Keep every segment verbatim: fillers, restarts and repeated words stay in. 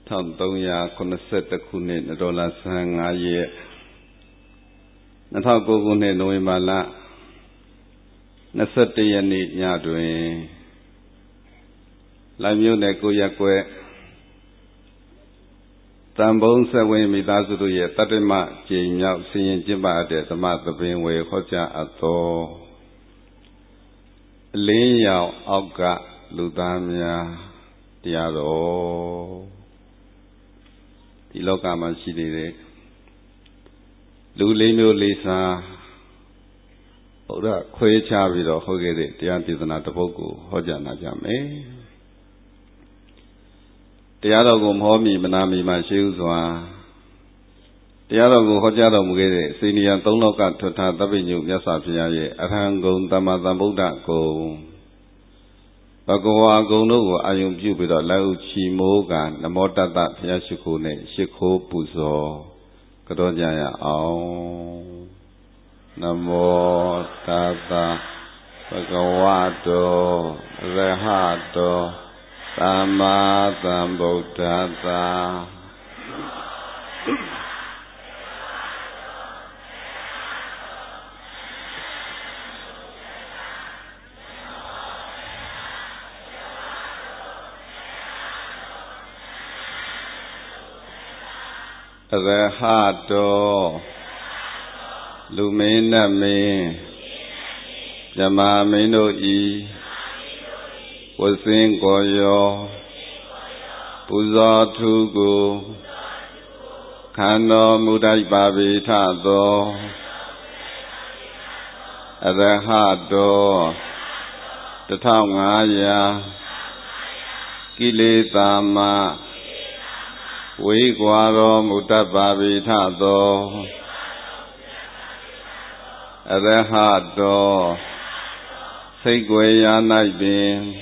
Thom Tonya Conaset the Kunet Nadola Sang Aye Natako Gune Noimala Nasati Yanit Yadwin Lamune Kuyakwe Tambon Sawi Midazu Ye Tatema Jim Yao Sin Jimba de Tamat the Binway Hoja Ato Lin Yao Auga Ludamia Diado Iloka Mashidi Lulino Lisa Oda Kwe Chavido Hogede Diantizana Taboku Hoja Najame Dialogum Homi Manami Mashuzwa Dialogu Hojado Mugede Senior Tonoka Tota Tabinu Yasapia Arangon Tamata Buddha Go Bagoa Gono Ayum Jupiter Lau Chi Moga Namota Yashukune Shiko Puzo Kadojaya Ao Namo Tata Bhagavato Rehato Sama Sambuddhasa Rehato Lumina me Yama Mino E Wasin Goyo Puzo Tugu Kano Mudai Babi Tato Rehato Tatangaya Kilitama Wigwaro Mutababi Tato Rehato Segwaya Naibin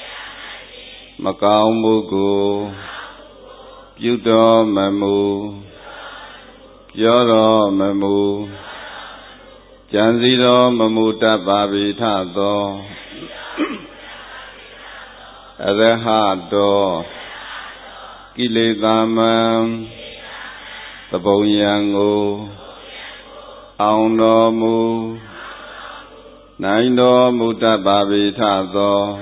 Macau Mugu Yudo Mamu Yoro Mamu Janziro Mamuta Babi Tato Rehato Kilitama Taboyango Auno Mu Naino Muta Babi Tato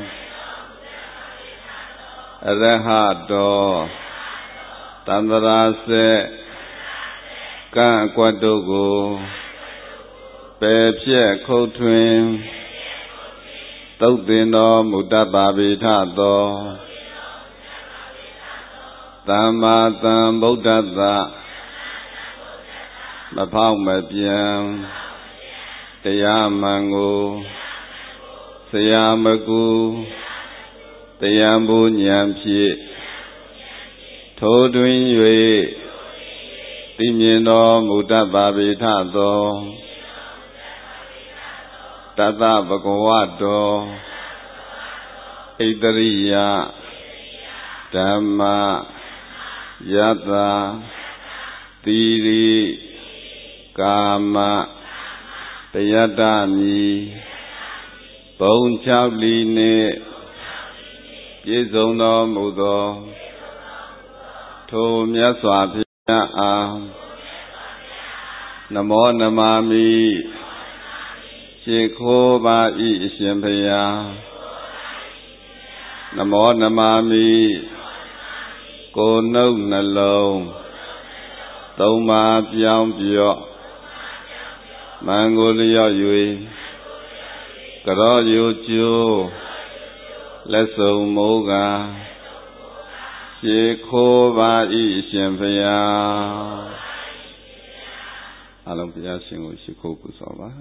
Rehato Tandarase Kan Kwadogo Pepye Kotwin Totino Muta Babi Tato Tama Tam Buddhata Mapau Mapian Tayamango Sayamagu Tayambu Nyampi Todwin Yue Timino Muta Babi Tato Tata Bhagavato Idariya Dhamma Yata Tiri Kama Tayatami Bone Chavline Yezono Mudo To Myaswapya Namo Namami Shikho Ba I Shimpaya Namo Namami Kono Nalo Toma Piang Pio Mangolia Yui Karo Yuju Leso Moga Shikho Ba I Shimpaya Alam Pia Shingo Shikho Kusava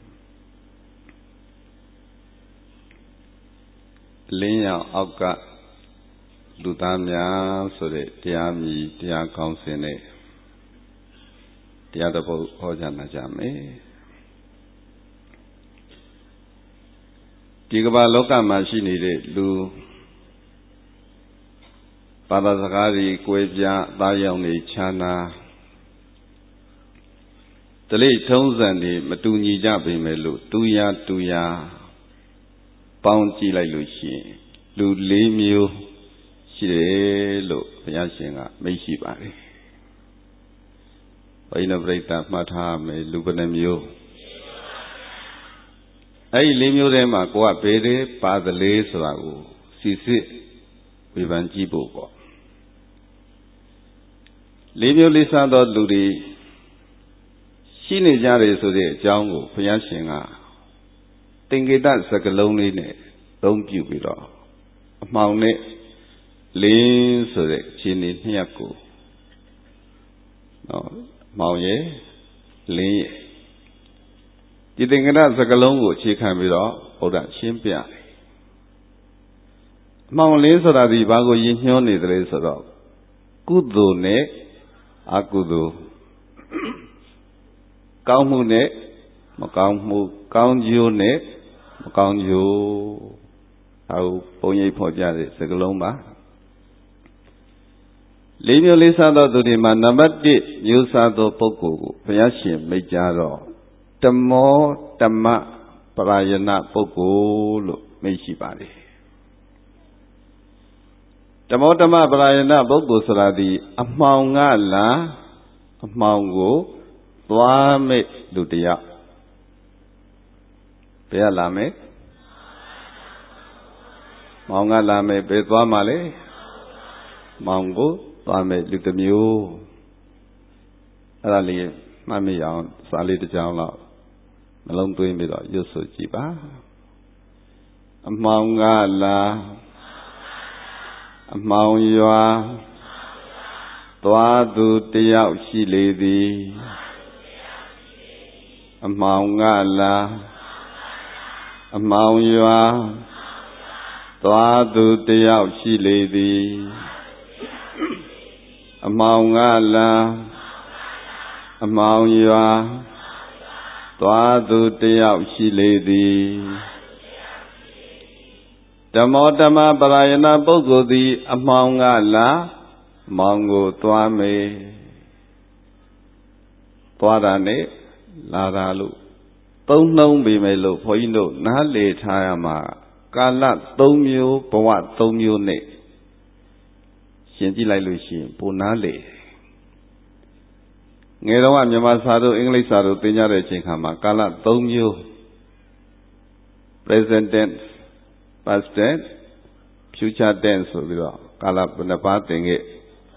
Linya Auka Lutamya Sore Tiami Tia Councine Tiadabo Hojana Jame Tigaba Loka Machine Lu Padazagari Kwebia Dayoni Chana Tele Townsend Matuni Jabi Melu Tuya Tuya Bounty like Lucy Lu Limio ရှိတယ်လို့ဘုရားရှင်ကမိန့်ရှိပါတယ်ဘိနပရိသတ်မှတ်ထားမယ်လူဘယ်နှမျိုးအဲ့ဒီလေးမျိုးထဲမှာကိုကဘယ်တွေပါသလဲဆိုတာကိုစီစစ်ဝေဖန်ကြည့်ဖို့ပေါ့လေးမျိုးလေးစားသောလူတွေရှိနေကြတယ်ဆိုတဲ့အကြောင်းကိုဘုရားရှင်ကသင်္ကေတစကားလုံးလေးနဲ့သုံးပြုပြီးတော့အမှောင်နဲ့လင်းဆိုတဲ့ခြေနေနှစ်ရပ်ကိုနော်အမှောင်ရဲ့လင်းရဲ့ဒီသင်္ကေတစကားလုံးကိုအခြေခံပြီးတော့ဘုရားရှင်းပြတယ်အမှောင်လင်းဆိုတာဒီဘာကိုရည်ညွှန်းနေတယ်လဲဆိုတော့ကုသိုလ်နဲ့အကုသိုလ်ကောင်းမှုနဲ့မကောင်းမှုကောင်းကျိုးနဲ့မကောင်းကျိုးဒါကိုပုံရိပ်ဖော်ပြတဲ့စကားလုံးပါလေးမျိုးလေးစားသောသူတွေမှာနံပါတ်တစ်မျိုးစားသောပုဂ္ဂိုလ်ကိုဘုရားရှင်မိန့်ကြားတော့တမောတမပရာယနာပုဂ္ဂိုလ်လို့မိန့်ရှိပါတယ်တမောတမပရာယနာပုဂ္ဂိုလ်ဆိုတာဒီအမှောင်ကလာအမှောင်ကိုသွားမဲ့လူတယောက်ဘယ်လာမယ်မောင်ကလာမယ်ဘယ်သွားမှာလဲမောင်ကိုသွားမယ်လူတစ်မျိုးအဲ့ဒါလေးမှတ်မိအောင်စာလေးတစ်ကြောင်းလောက်နှလုံးသွင်းပြီးတော့ရွတ်ဆိုကြည့်ပါအမှောင်ကလာအမှောင်ရွာသွားသူတယောက်ရှိလေသည်အမှောင်ကလာအမှောင်ရွာသွားသူတယောက်ရှိလေသည်အမှောင်ကလာအမှောင်ရွာသွားသူတယောက်ရှိလေသည်ဓမ္မောဓမ္မပရာယနာပုဂ္ဂိုလ်သည်အမှောင်ကလာမောင်ကိုသွားမေသွားတာနဲ့လာတာလို့သုံးနှုံးပေမဲ့လို့ဘုန်းကြီးတို့နားလေထားရမှာကာလသုံးမျိုးဘဝသုံးမျိုးနဲ့ရှင်းကြည့်လိုက်လို့ရှိရင်ပုံနားလေငယ်တော့ကမြန်မာစာတို့အင်္ဂလိပ်စာတို့သင်ကြတဲ့အချိန်ခါမှာကာလသုံးမျိုး present tense past tense future tense ဆိုပြီးတော့ကာလဘယ်နှပါးသင်ခဲ့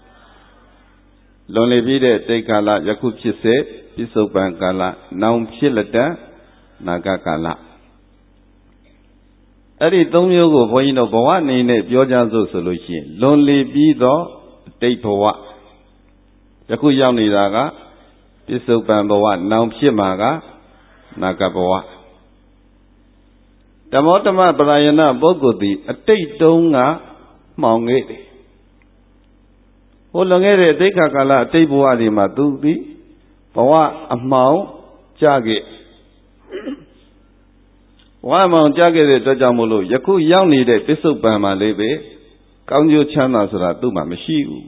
လွန်လေပြီးတဲ့တိတ်ကာလယခုဖြစ်စေပြစ္ဆုတ်ပံကာလနောင်ဖြစ်လက်တနာဂကာလအဲ့ဒီသုံးမျိုးကိုဘုန်းကြီးတို့ဘဝအနေနဲ့ပြောကြစို့ဆိုလို့ရှိရင်လွန်လေပြီးတော့တိတ်ဘဝယခုရောက်နေတာကပြစ္ဆုတ်ပံဘဝနောင်ဖြစ်မှာကနာဂဘဝဓမ္မောဓမ္မပရာယနာပုဂ္ဂိုလ်သည်အတိတ်တုန်းကမှောင်ခဲ့တယ်ဟိုလွန်ခဲ့တဲ့အတိတ်ကာလအတိတ်ဘဝဒီမှာသူသည်ဘဝအမှောင်ကြခဲ့ဘဝအမှောင်ကြခဲ့တဲ့အတွက်ကြောင့်မို့လို့ယခုရောက်နေတဲ့ပစ္စုပန်မှာလေးပဲကောင်းကျိုးချမ်းသာဆိုတာသူ့မှာမရှိဘူး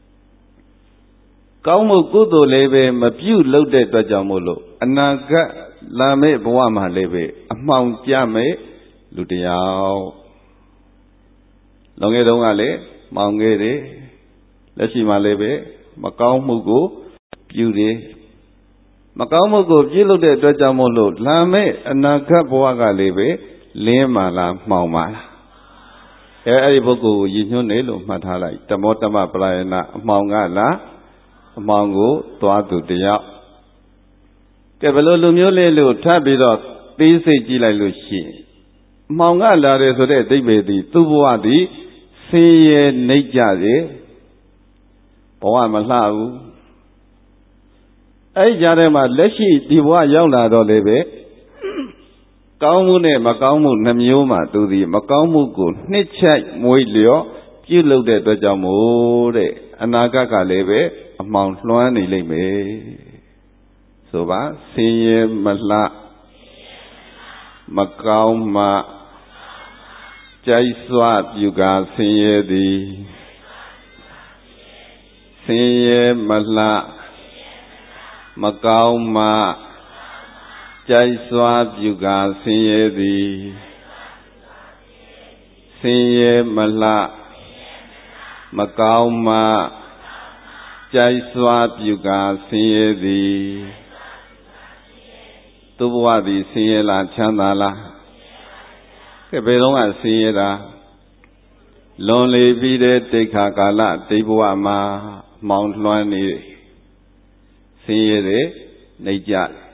ကောင်းမှုကုသိုလ်လေးပဲမပြုတ်လုပ်တဲ့အတွက်ကြောင့်မို့လို့အနာဂတ်လာမယ့်ဘဝမှာလေးပဲအမှောင်ကြမဲ့လူတယောက်လွန်ခဲ့တုန်းကလည်းမှောင်ခဲ့တယ်လက်ရှိမှာလည်းပဲမကောင်းမှုကိုပြုတယ်မကောင်းမှုကိုပြုလုပ်တဲ့အတွက်ကြောင့်မို့လို့လာမယ့်အနာဂတ်ဘဝကလည်းပဲလင်းမာလားမှောင်ပါလားအဲအဲ့ဒီပုဂ္ဂိုလ်ကိုရည်ညွှန်းတယ်လို့မှတ်ထားလိုက်ဓမ္မောဓမ္မပရာယနာအမှောင်ကလားအမှောင်ကိုသွားသူတယောက်ကဲဘယ်လိုလူမျိုးလေးလို့ထပ်ပြီးတော့သိစိတ်ကြည့်လိုက်လို့ရှိရင်အမှောင်ကလာတယ်ဆိုတဲ့အဓိပ္ပာယ်သည်သူ့ဘဝသည်ဆင်းရဲနှိမ့်ကြတယ်ဘဝမလှဘူးအဲ့ကြားထဲမှာလက်ရှိဒီဘဝရောက်လာတော့လည်းပဲကောင်းမှုနဲ့မကောင်းမှုနှမျိုးမှသူသည်မကောင်းမှုကိုနှစ်ချိုက်မွေးလျော့ပြုလုပ်တဲ့အတွက်ကြောင့်မို့တဲ့အနာဂတ်ကလည်းပဲအမှောင်လွှမ်းနေလိမ့်မယ်ဆိုပါဆင်းရဲမလှမကောင်းမှကြိုက်စွာပြုကာဆင်းရဲသည်ဆင်းရဲမလှမကောင်းမှကြိုက်စွာပြုကာဆင်းရဲသည်ဆင်းရဲမလှမကောင်းမှကြိုက်စွာပြုကာဆင်းရဲသည်သူဘဝသည်ဆင်းရဲလားချမ်းသာလားကဲဘယ်တော့ကဆင်းရဲတာလွန်လေပြီးတဲ့တိခါကာလတိဘဝမှာမောင်လွှမ်းနေဆင်းရဲတဲ့နေကြ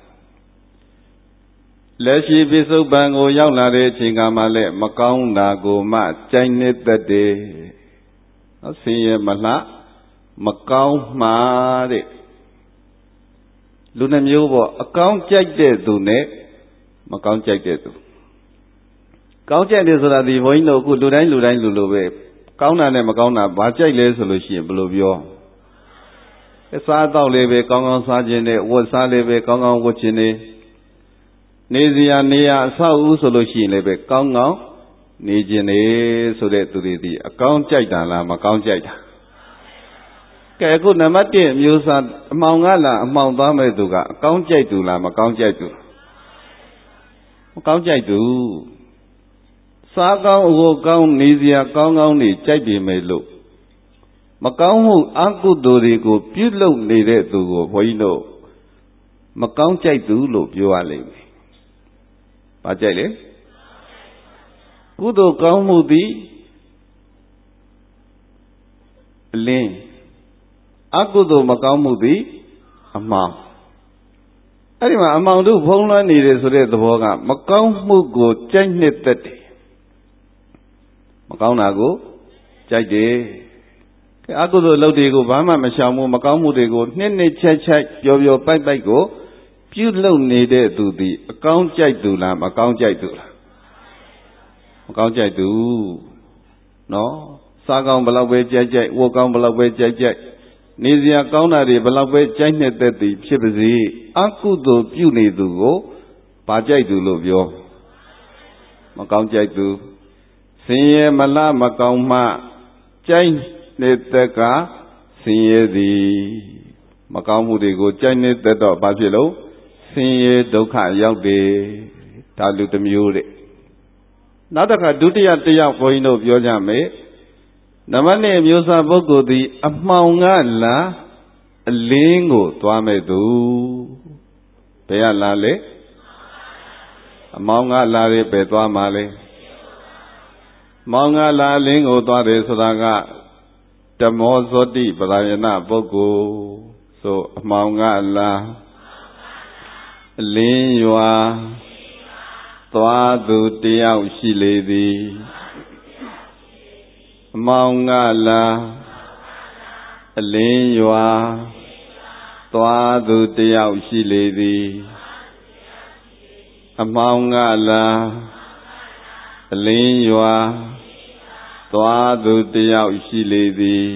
လက်ရှိပိစုပန်ကိုရောက်လာတဲ့အချိန်ကမှလည်းမကောင်းတာကိုမှကြိုက်နေတတ်တယ်နော်ဆင်းရဲမလားမကောင်းမှာတဲ့လူနှမျိုးပေါ့အကောင်းကြိုက်တဲ့သူနဲ့မကောင်းကြိုက်တဲ့သူကောင်းကြိုက်တယ်ဆိုတာဒီဘုန်းကြီးတို့အခုလူတိုင်းလူတိုင်းလူလိုပဲကောင်းတာနဲ့မကောင်းတာဘာကြိုက်လဲဆိုလို့ရှိရင်ဘယ်လိုပြောအစားအသောက်လေးပဲကောင်းကောင်းစားခြင်းနဲ့ဝတ်စားလေးပဲကောင်းကောင်းဝတ်ခြင်းနဲ့နေစရာနေရာအဆောက်အဦဆိုလို့ရှိရင်လည်းပဲကောင်းကောင်းနေခြင်းနဲ့ဆိုတဲ့သူတွေဒီအကောင်းကြိုက်တာလားမကောင်းကြိုက်တာကဲအခုနံပါတ်တစ်အမျိုးအစားအမှောင်ကလားအမှောင်သွားမဲ့သူကအကောင်းကြိုက်သူလားမကောင်းကြိုက်သူမကောင်းကြိုက်သူစားကောင်းအဝတ်ကောင်းနေစရာကောင်းကောင်းနေကြိုက်ပြီမဲ့လို့မကောင်းမှုအကုသိုလ်တွေကိုပြုလုပ်နေတဲ့သူကိုဘုန်းကြီးတို့မကောင်းကြိုက်သူလို့ပြောရလိမ့်မယ်။ဘာကြိုက်လဲကုသိုလ်ကောင်းမှုသည်အလင်းအကုသိုလ်မကောင်းမှုသည်အမှောင်အဲ့ဒီမှာအမှောင်တို့ဖုံးလွှမ်းနေတယ်ဆိုတဲ့သဘောကမကောင်းမှုကိုကြိုက်နှစ်သက်တယ်မကောင်းတာကိုကြိုက်တယ်အကုသိုလ်လုပ်တွေကိုဘာမှမရှောင်ဘူးမကောင်းမှုတွေကိုနှစ်နှစ်ချက်ချက်ပျော်ပျော်ပိုက်ပိုက်ကိုပြုလုပ်နေတဲ့သူသည်အကောင်းကြိုက်သူလားမကောင်းကြိုက်သူလားမကောင်းကြိုက်သူနော်စားကောင်းဘလောက်ပဲကြိုက်ကြိုက်ဝတ်ကောင်းဘလောက်ပဲကြိုက်ကြိုက်နေစရာကောင်းတာတွေဘလောက်ပဲကြိုက်နေတဲ့သည်ဖြစ်ပါစေအကုသိုလ်ပြုနေသူကိုဘာကြိုက်သူလို့ပြောမကောင်းကြိုက်သူဆင်းရဲမလားမကောင်းမှကြိုက်နေတဲ့ကဆင်းရဲသည်မကောင်းမှုတွေကိုကြိုက်နေတဲ့တော့ဘာဖြစ်လို့ဆင်းရဲဒုက္ခရောက်တယ်ဒါလူတစ်မျိုးတဲ့နောက်တစ်ခါဒုတိယတစ်ယောက်ဘုန်းကြီးတို့ပြောကြမယ်နံပါတ်နှစ်မျိုးစားပုဂ္ဂိုလ်သည်အမှောင်ကလာအလင်းကိုသွားမဲ့သူဘယ်ကလာလဲအမှောင်ကလာတွေပဲသွားမှာလဲမောင်ကလာအလင်းကိုသွားတယ်ဆိုတာကဓမ္မောဇောတိပရာယနာပုဂ္ဂိုလ်ဆိုအမှောင်ကလာအလင်းရွာသွားသူတယောက်ရှိလေသည်အမှောင်ကလာအလင်းရွာသွားသူတယောက်ရှိလေသည်အမှောင်ကလာအလင်းရွာသွားသူတယောက်ရှိလေသည်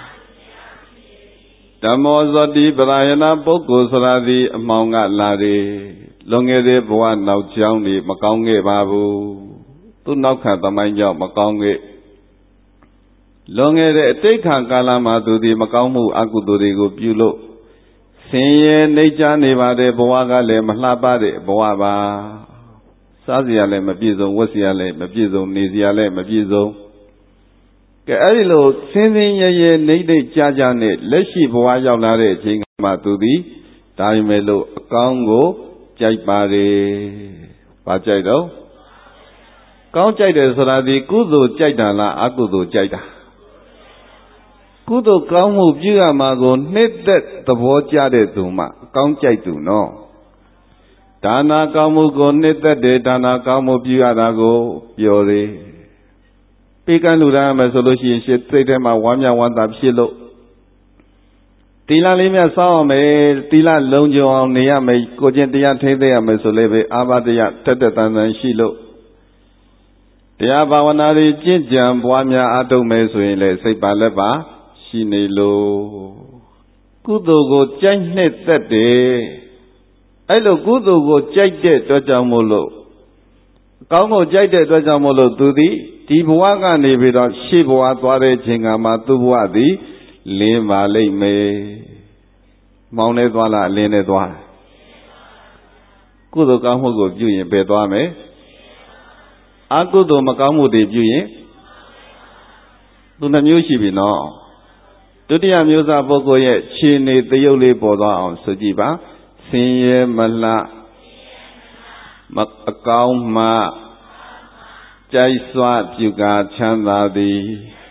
ဓမ္မောဇောတိပရာယနာပုဂ္ဂိုလ်ဆိုတာသည်အမှောင်ကလာတယ်လွန်ခဲ့တဲ့ဘဝနောက်ကြောင်းတွေမကောင်းခဲ့ပါဘူးသူနောက်ခံသမိုင်းကြောင့်မကောင်းခဲ့လွန်ခဲ့တဲ့အတိတ်ခံကာလမှာသူဒီမကောင်းမှုအကုသိုလ်တွေကိုပြုလို့ဆင်းရဲနှိမ့်ချနေပါတယ်ဘဝကလည်းမလှပတဲ့ဘဝပါစားစရာလည်းမပြည့်စုံဝတ်စရာလည်းမပြည့်စုံနေစရာလည်းမပြည့်စုံကဲအဲ့ဒီလိုဆင်းဆင်းရဲရဲနှိမ့်နှိမ့်ကြကြနဲ့လက်ရှိဘဝရောက်လာတဲ့အချိန်မှာသူဒီဒါပေမဲ့လို့အကောင်းကိုကြိုက်ပါတယ်။ဘာကြိုက်တော့ကောင်းကြိုက်တယ်ဆိုတာဒီကုသိုလ်ကြိုက်တာလားအကုသိုလ်ကြိုက်တာကုသိုလ်ကောင်းမှုပြုရမှာကိုနှစ်သက်သဘောကျတဲ့သူမှအကောင်းကြိုက်သူနော်ဒါနာကောင်းမှုကိုနှစ်သက်တယ်ဒါနာကောင်းမှုပြုရတာကိုပြောတယ်ပေကံလူရမယ်ဆိုလို့ရှိရင်စိတ်ထဲမှာဝမ်းမြောက်ဝမ်းသာဖြစ်လို့တီလာလေးမြတ်စောင့်ရမယ်တီလာလုံးကြုံအောင်နေရမယ်ကိုကျင့်တရားထိသိရမယ်ဆိုလည်းပဲအာဘတရားတက်တက်တန်တန်ရှိလို့တရားဘာဝနာတွေကျင့်ကြံပွားများအားထုတ်မယ်ဆိုရင်လည်းစိတ်ပါလက်ပါရှိနေလို့ကုသိုလ်ကိုကြိုက်နှစ်သက်တယ်အဲ့လိုကုသိုလ်ကိုကြိုက်တဲ့အတွက်ကြောင့်မို့လို့အကောင်းကိုကြိုက်တဲ့အတွက်ကြောင့်မို့လို့သူသည်ဒီဘဝကနေပြီးတော့ရှေ့ဘဝသွားတဲ့ချိန်ကမှသူ့ဘဝသည်လင်းပါလိမ့်မယ်မောင်းနေသွားလားအလင်းနေသွားလားကုသိုလ်ကောင်းမှုကိုပြုရင်ပဲသွားမယ်အကုသိုလ်မကောင်းမှုတွေပြုရင်သူနှမျိုးရှိပြီနော်ဒုတိယမျိုးစားပုဂ္ဂိုလ်ရဲ့ခြေနေတရုပ်လေးပေါ်သွားအောင်ဆိုကြည့်ပါဆင်းရဲမလှမအကောင်းမှကြိုက်စွာပြုကာချမ်းသာသည်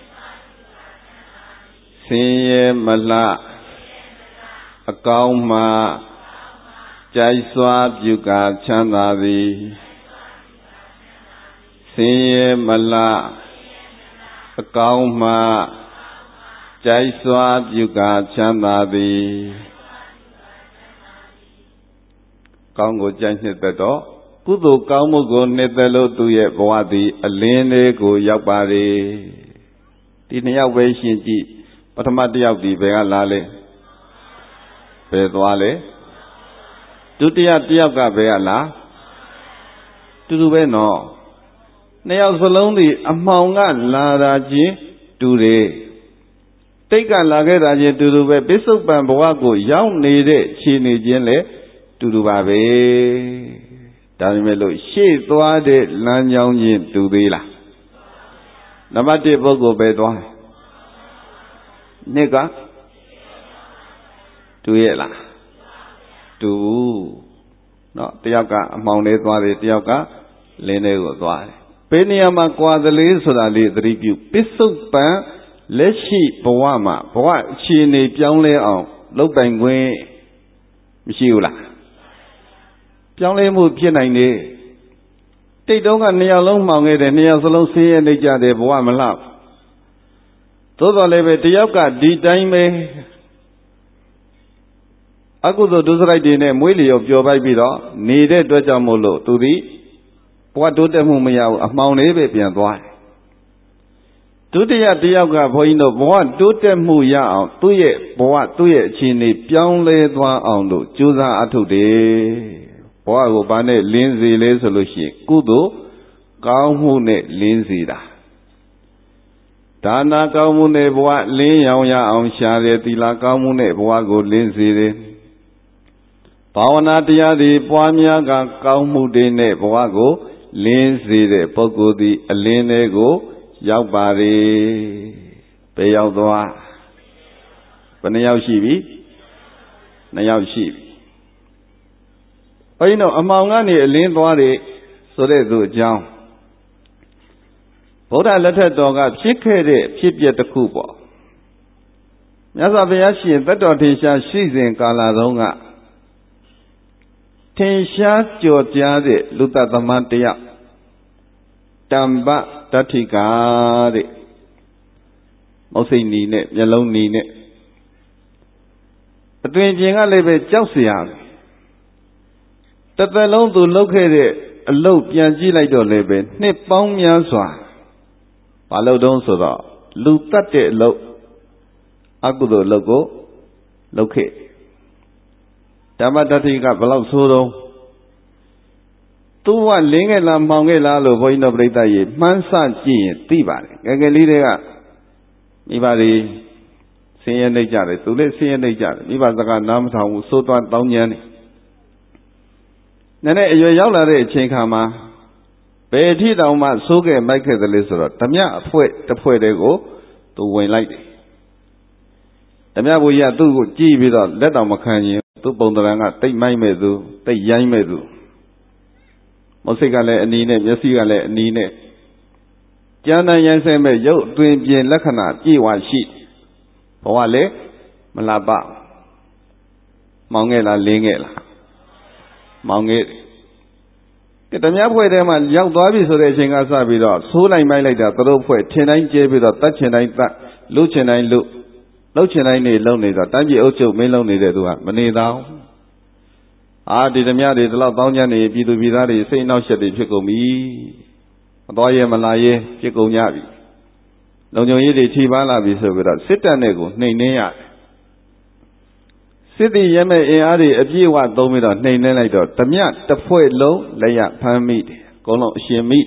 ဆင်းရဲမလှအကောင်းမှကြိုက်စွာပြုကာချမ်းသာသည်ဆင်းရဲမလှအကောင်းမှကြိုက်စွာပြုကာချမ်းသာသည်ကောင်းကိုကြိုက်နှစ်သက်တော့ကုသိုလ်ကောင်းမှုကိုနှစ်သက်လို့သူရဲ့ဘဝသည်အလင်းလေးကိုရောက်ပါလေဒီနှစ်ယောက်ပဲရှင်းကြည့်ပထမတစ်ယောက်ဒီဘယ်ကလာလဲဘယ်သွားလဲဒုတိယတစ်ယောက်ကဘယ်ကလာတူတူပဲနော်နှစ်ယောက်စလုံးဒီအမှောင်ကလာတာချင်းတူတယ်တိတ်ကလာခဲ့တာချင်းတူတူပဲပစ္စုပန်ဘဝကိုရောက်နေတဲ့ခြေနေချင်းလေတူတူပါပဲဒါပေမဲ့လို့ရှေ့သွားတဲ့လမ်းကြောင်းချင်းတူသေးလားနံပါတ်တစ်ပုဂ္ဂိုလ်ပဲသွားနှစ်ကတူရဲ့လားတူနော်တယောက်ကအမှောင်လေးသွားတယ်တယောက်ကလင်းလေးကိုသွားတယ်ဘယ်နေရာမှာကွာသလေးဆိုတာလေးသတိပြုပစ္စုပန်လက်ရှိဘဝမှာဘဝအခြေအနေပြောင်းလဲအောင်လုပ်ပိုင်ခွင့်မရှိဘူးလားပြောင်းလဲမှုဖြစ်နိုင်တယ်တိတ်တုံးကနှစ်ယောက်လုံးမှောင်ခဲ့တယ်နှစ်ယောက်စလုံးဆင်းရဲနေကြတယ်ဘဝမလှသို့တော်လည်းပဲတယောက်ကဒီတိုင်းပဲအကုသိုလ်ဒုစရိုက်တွေနဲ့မွေးလျော်ပျော်ပိုက်ပြီးတော့နေတဲ့အတွက်ကြောင့်မို့လို့သူဒီဘဝတိုးတက်မှုမရဘူးအမှောင်လေးပဲပြန်သွားတယ်ဒုတိယတယောက်ကဘုန်းကြီးတို့ဘဝတိုးတက်မှုရအောင်သူ့ရဲ့ဘဝသူ့ရဲ့အခြေအနေပြောင်းလဲသွားအောင်လို့ကြိုးစားအထုတ်တယ်ဘဝကိုဘာနဲ့လင်းစေလဲဆိုလို့ရှိရင်ကုသိုလ်ကောင်းမှုနဲ့လင်းစေတာဒါနာကောင်းမှုနဲ့ဘဝလင်းရောင်ရအောင်ရှာတယ်သီလကောင်းမှုနဲ့ဘဝကိုလင်းစေတယ်ဘာဝနာတရားတွေပွားများကကောင်းမှုတွေနဲ့ဘဝကိုလင်းစေတဲ့ပုဂ္ဂိုလ်သည်အလင်းတွေကိုရောက်ပါလေဘယ်ရောက်သွားဘယ်နှယောက်ရှိပြီနှစ်ယောက်ရှိပြီဘုန်းကြီးတို့အမှောင်ကနေအလင်းသွားတယ်ဆိုတဲ့သူအကြောင်းဗုဒ္ဓလက်ထက်တော်ကဖြစ်ခဲ့တဲ့ဖြစ်ပျက်တစ်ခုပေါ့မြတ်စွာဘုရားရှင်သက်တော်ထင်ရှားရှိစဉ်ကာလတုန်းကထင်ရှားကြော်ကြားတဲ့လူသတ္တမန်တယောက်တမ္ပတဋ္ဌိကာတဲ့မုတ်စိတ်နီနဲ့မျက်လုံးနီနဲ့အတွင်ပြင်ကလည်းပဲကြောက်เสียတစ်သက်လုံးသူလုပ်ခဲ့တဲ့အလုပ်ပြန်ကြည့်လိုက်တော့လည်းပဲနှစ်ပေါင်းများစွာဘာလို့တုံးဆိုတော့လူတတ်တဲ့အလုပ်အကုသိုလ်အလုပ်ကိုလုပ်ခဲ့ဓမ္မတတိကဘလောက်ဆိုးတော့သူကလင်းခဲ့လားမှောင်ခဲ့လားလို့ဘုန်းကြီးတို့ပြိဿကြီးမှန်းဆကြည့်ရင်သိပါတယ်ငယ်ငယ်လေးတွေကမိဘတွေဆင်းရဲနေကြတယ်သူလည်းဆင်းရဲနေကြတယ်မိဘစကားနားမထောင်ဘူးစိုးသွားတောင်းညမ်းတယ်နည်းနည်းအရွယ်ရောက်လာတဲ့အချိန်ခါမှာဘယ်ထိတောင်မှစိုးခဲ့မိုက်ခဲ့သလဲဆိုတော့ဓမြအဖွဲတစ်ဖွဲတည်းကိုသူဝင်လိုက်တယ်ဓမြဘူကြီးကသူ့ကိုကြည့်ပြီးတော့လက်တော်မခံရင်သူ့ပုံတရံကတိတ်မိုက်မဲ့သူတိတ်ရိုင်းမဲ့သူမုတ်စိတ်ကလည်းအနီးနဲ့မျက်စိကလည်းအနီးနဲ့ကြမ်းတမ်းရိုင်းဆဲမဲ့ရုပ်အတွင်ပြင်လက္ခဏာပြေဝရှိဘဝလည်းမလှပမောင်ခဲ့လားလင်းခဲ့လားမောင်ခဲ့တယ်ဓမြဖွဲ့ထဲမှာရောက်သွားပြီဆိုတဲ့အချိန်ကစပြီးတော့ဆိုးလိုက်မိုက်လိုက်တာသူတို့ဖွဲ့ထင်တိုင်းကျဲပြီးတော့တတ်ချင်တိုင်းတတ်လှုပ်ချင်တိုင်းလှုပ်လှုပ်ချင်တိုင်းနေလှုပ်နေတော့တန်းကြီးအုပ်ချုပ်မင်းလှုပ်နေတဲ့သူကမနေတော့အာဒီဓမြတွေဒီလောက်တောင်းကြနေပြည်သူပြည်သားတွေစိတ်နှောက်ရှက်တွေဖြစ်ကုန်ပြီမတော်ရဲမလာရဲဖြစ်ကုန်ကြပြီလုံခြုံရေးတွေထိပါလာပြီဆိုပြီးတော့စစ်တပ်နဲ့ကိုနှိမ်နှင်းရတယ်စစ်တီရဲမဲ့အင်အားတွေအပြည့်အဝသုံးပြီးတော့နှိမ်နှင်းလိုက်တော့ဓမြတစ်ဖွဲ့လုံးလက်ရဖမ်းမိတယ်အကုန်လုံးအရှင်မိ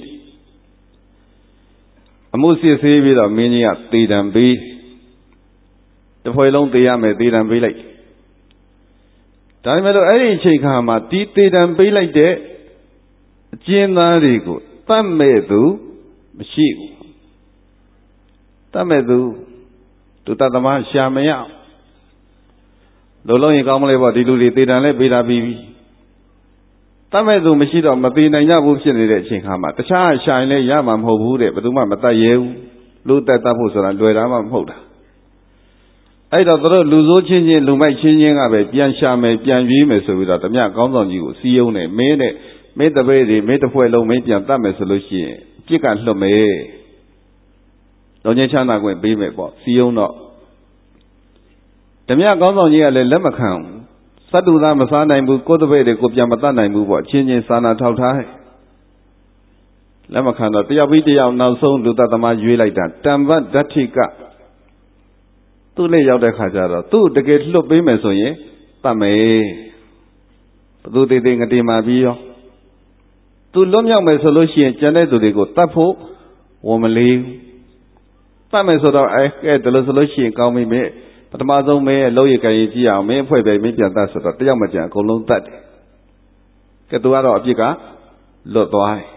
အမှုစစ်ဆေးပြီးတော့မင်းကြီးကသေတံပေးတစ်ဖွဲ့လုံးသေရမယ်သေတံပေးလိုက်ဒါပေမဲ့လို့အဲ့ဒီအချိန်ခါမှာဒီသေတံပေးလိုက်တဲ့အကျဉ်းသားတွေကိုတတ်မဲ့သူမရှိဘူးတတ်မဲ့သူသူတတ်သမားရှာမရလောလုံးရင်ကောင်းမလဲပေါ့ဒီလူတွေသေတံလဲပေးတာပြီးပြီတတ်မဲ့သူမရှိတော့မသေးနိုင်ကြဘူးဖြစ်နေတဲ့အချိန်ခါမှာတခြားရှာရင်လည်းရမှာမဟုတ်ဘူးတဲ့ဘယ်သူမှမတတ်ရဲဘူးလူတတ်တတ်ဖို့ဆိုတာလွယ်တာမှမဟုတ်တာအဲ့တော့တို့လူဆိုးချင်းချင်းလူမိုက်ချင်းချင်းကပဲပြန်ရှာမယ်ပြန်ရွေးမယ်ဆိုပြီးတော့ဓမြကောင်းဆောင်ကြီးကိုစီးယုံနေမင်းနဲ့မင်းတပည့်တွေမင်းတစ်ဖွဲ့လုံးမင်းပြန်တတ်မယ်ဆိုလို့ရှိရင်အပြစ်ကလွတ်မယ်တော်ချင်းချမ်းသာခွင့်ပေးမယ်ပေါ့စီးယုံတော့ဓမြကောင်းဆောင်ကြီးကလည်းလက်မခံစတုသားမစားနိုင်ဘူးကိုယ်တပည့်တွေကိုပြန်မတတ်နိုင်ဘူးပေါ့ချင်းချင်းစာနာထောက်ထားလက်မခံတော့တယောက်ပြီးတယောက်နောက်ဆုံးလူတတ်သမားရွေးလိုက်တာတမ္ပတ္ထိကသူ့လက်ရောက်တဲ့ခါကျတော့သူ့တကယ်လွတ်ပေးမယ်ဆိုရင်တတ်မယ်ဘသူသေးသေးငတေမာပြီးရောသူလွတ်မြောက်မယ်ဆိုလို့ရှိရင်ကျန်တဲ့သူတွေကိုတတ်ဖို့ဝန်မလေးတတ်မယ်ဆိုတော့အဲကဲဒါလို့ဆိုလို့ရှိရင်ကောင်းပြီမင်းပထမဆုံးမင်းရဲ့လောက်ရကြရင်ကြည့်အောင်မင်းအဖွဲ့ပဲမင်းပြန်တတ်ဆိုတော့တယောက်မကြံအကုန်လုံးတတ်တယ်ကဲသူကတော့အပြစ်ကလွတ်သွားတယ်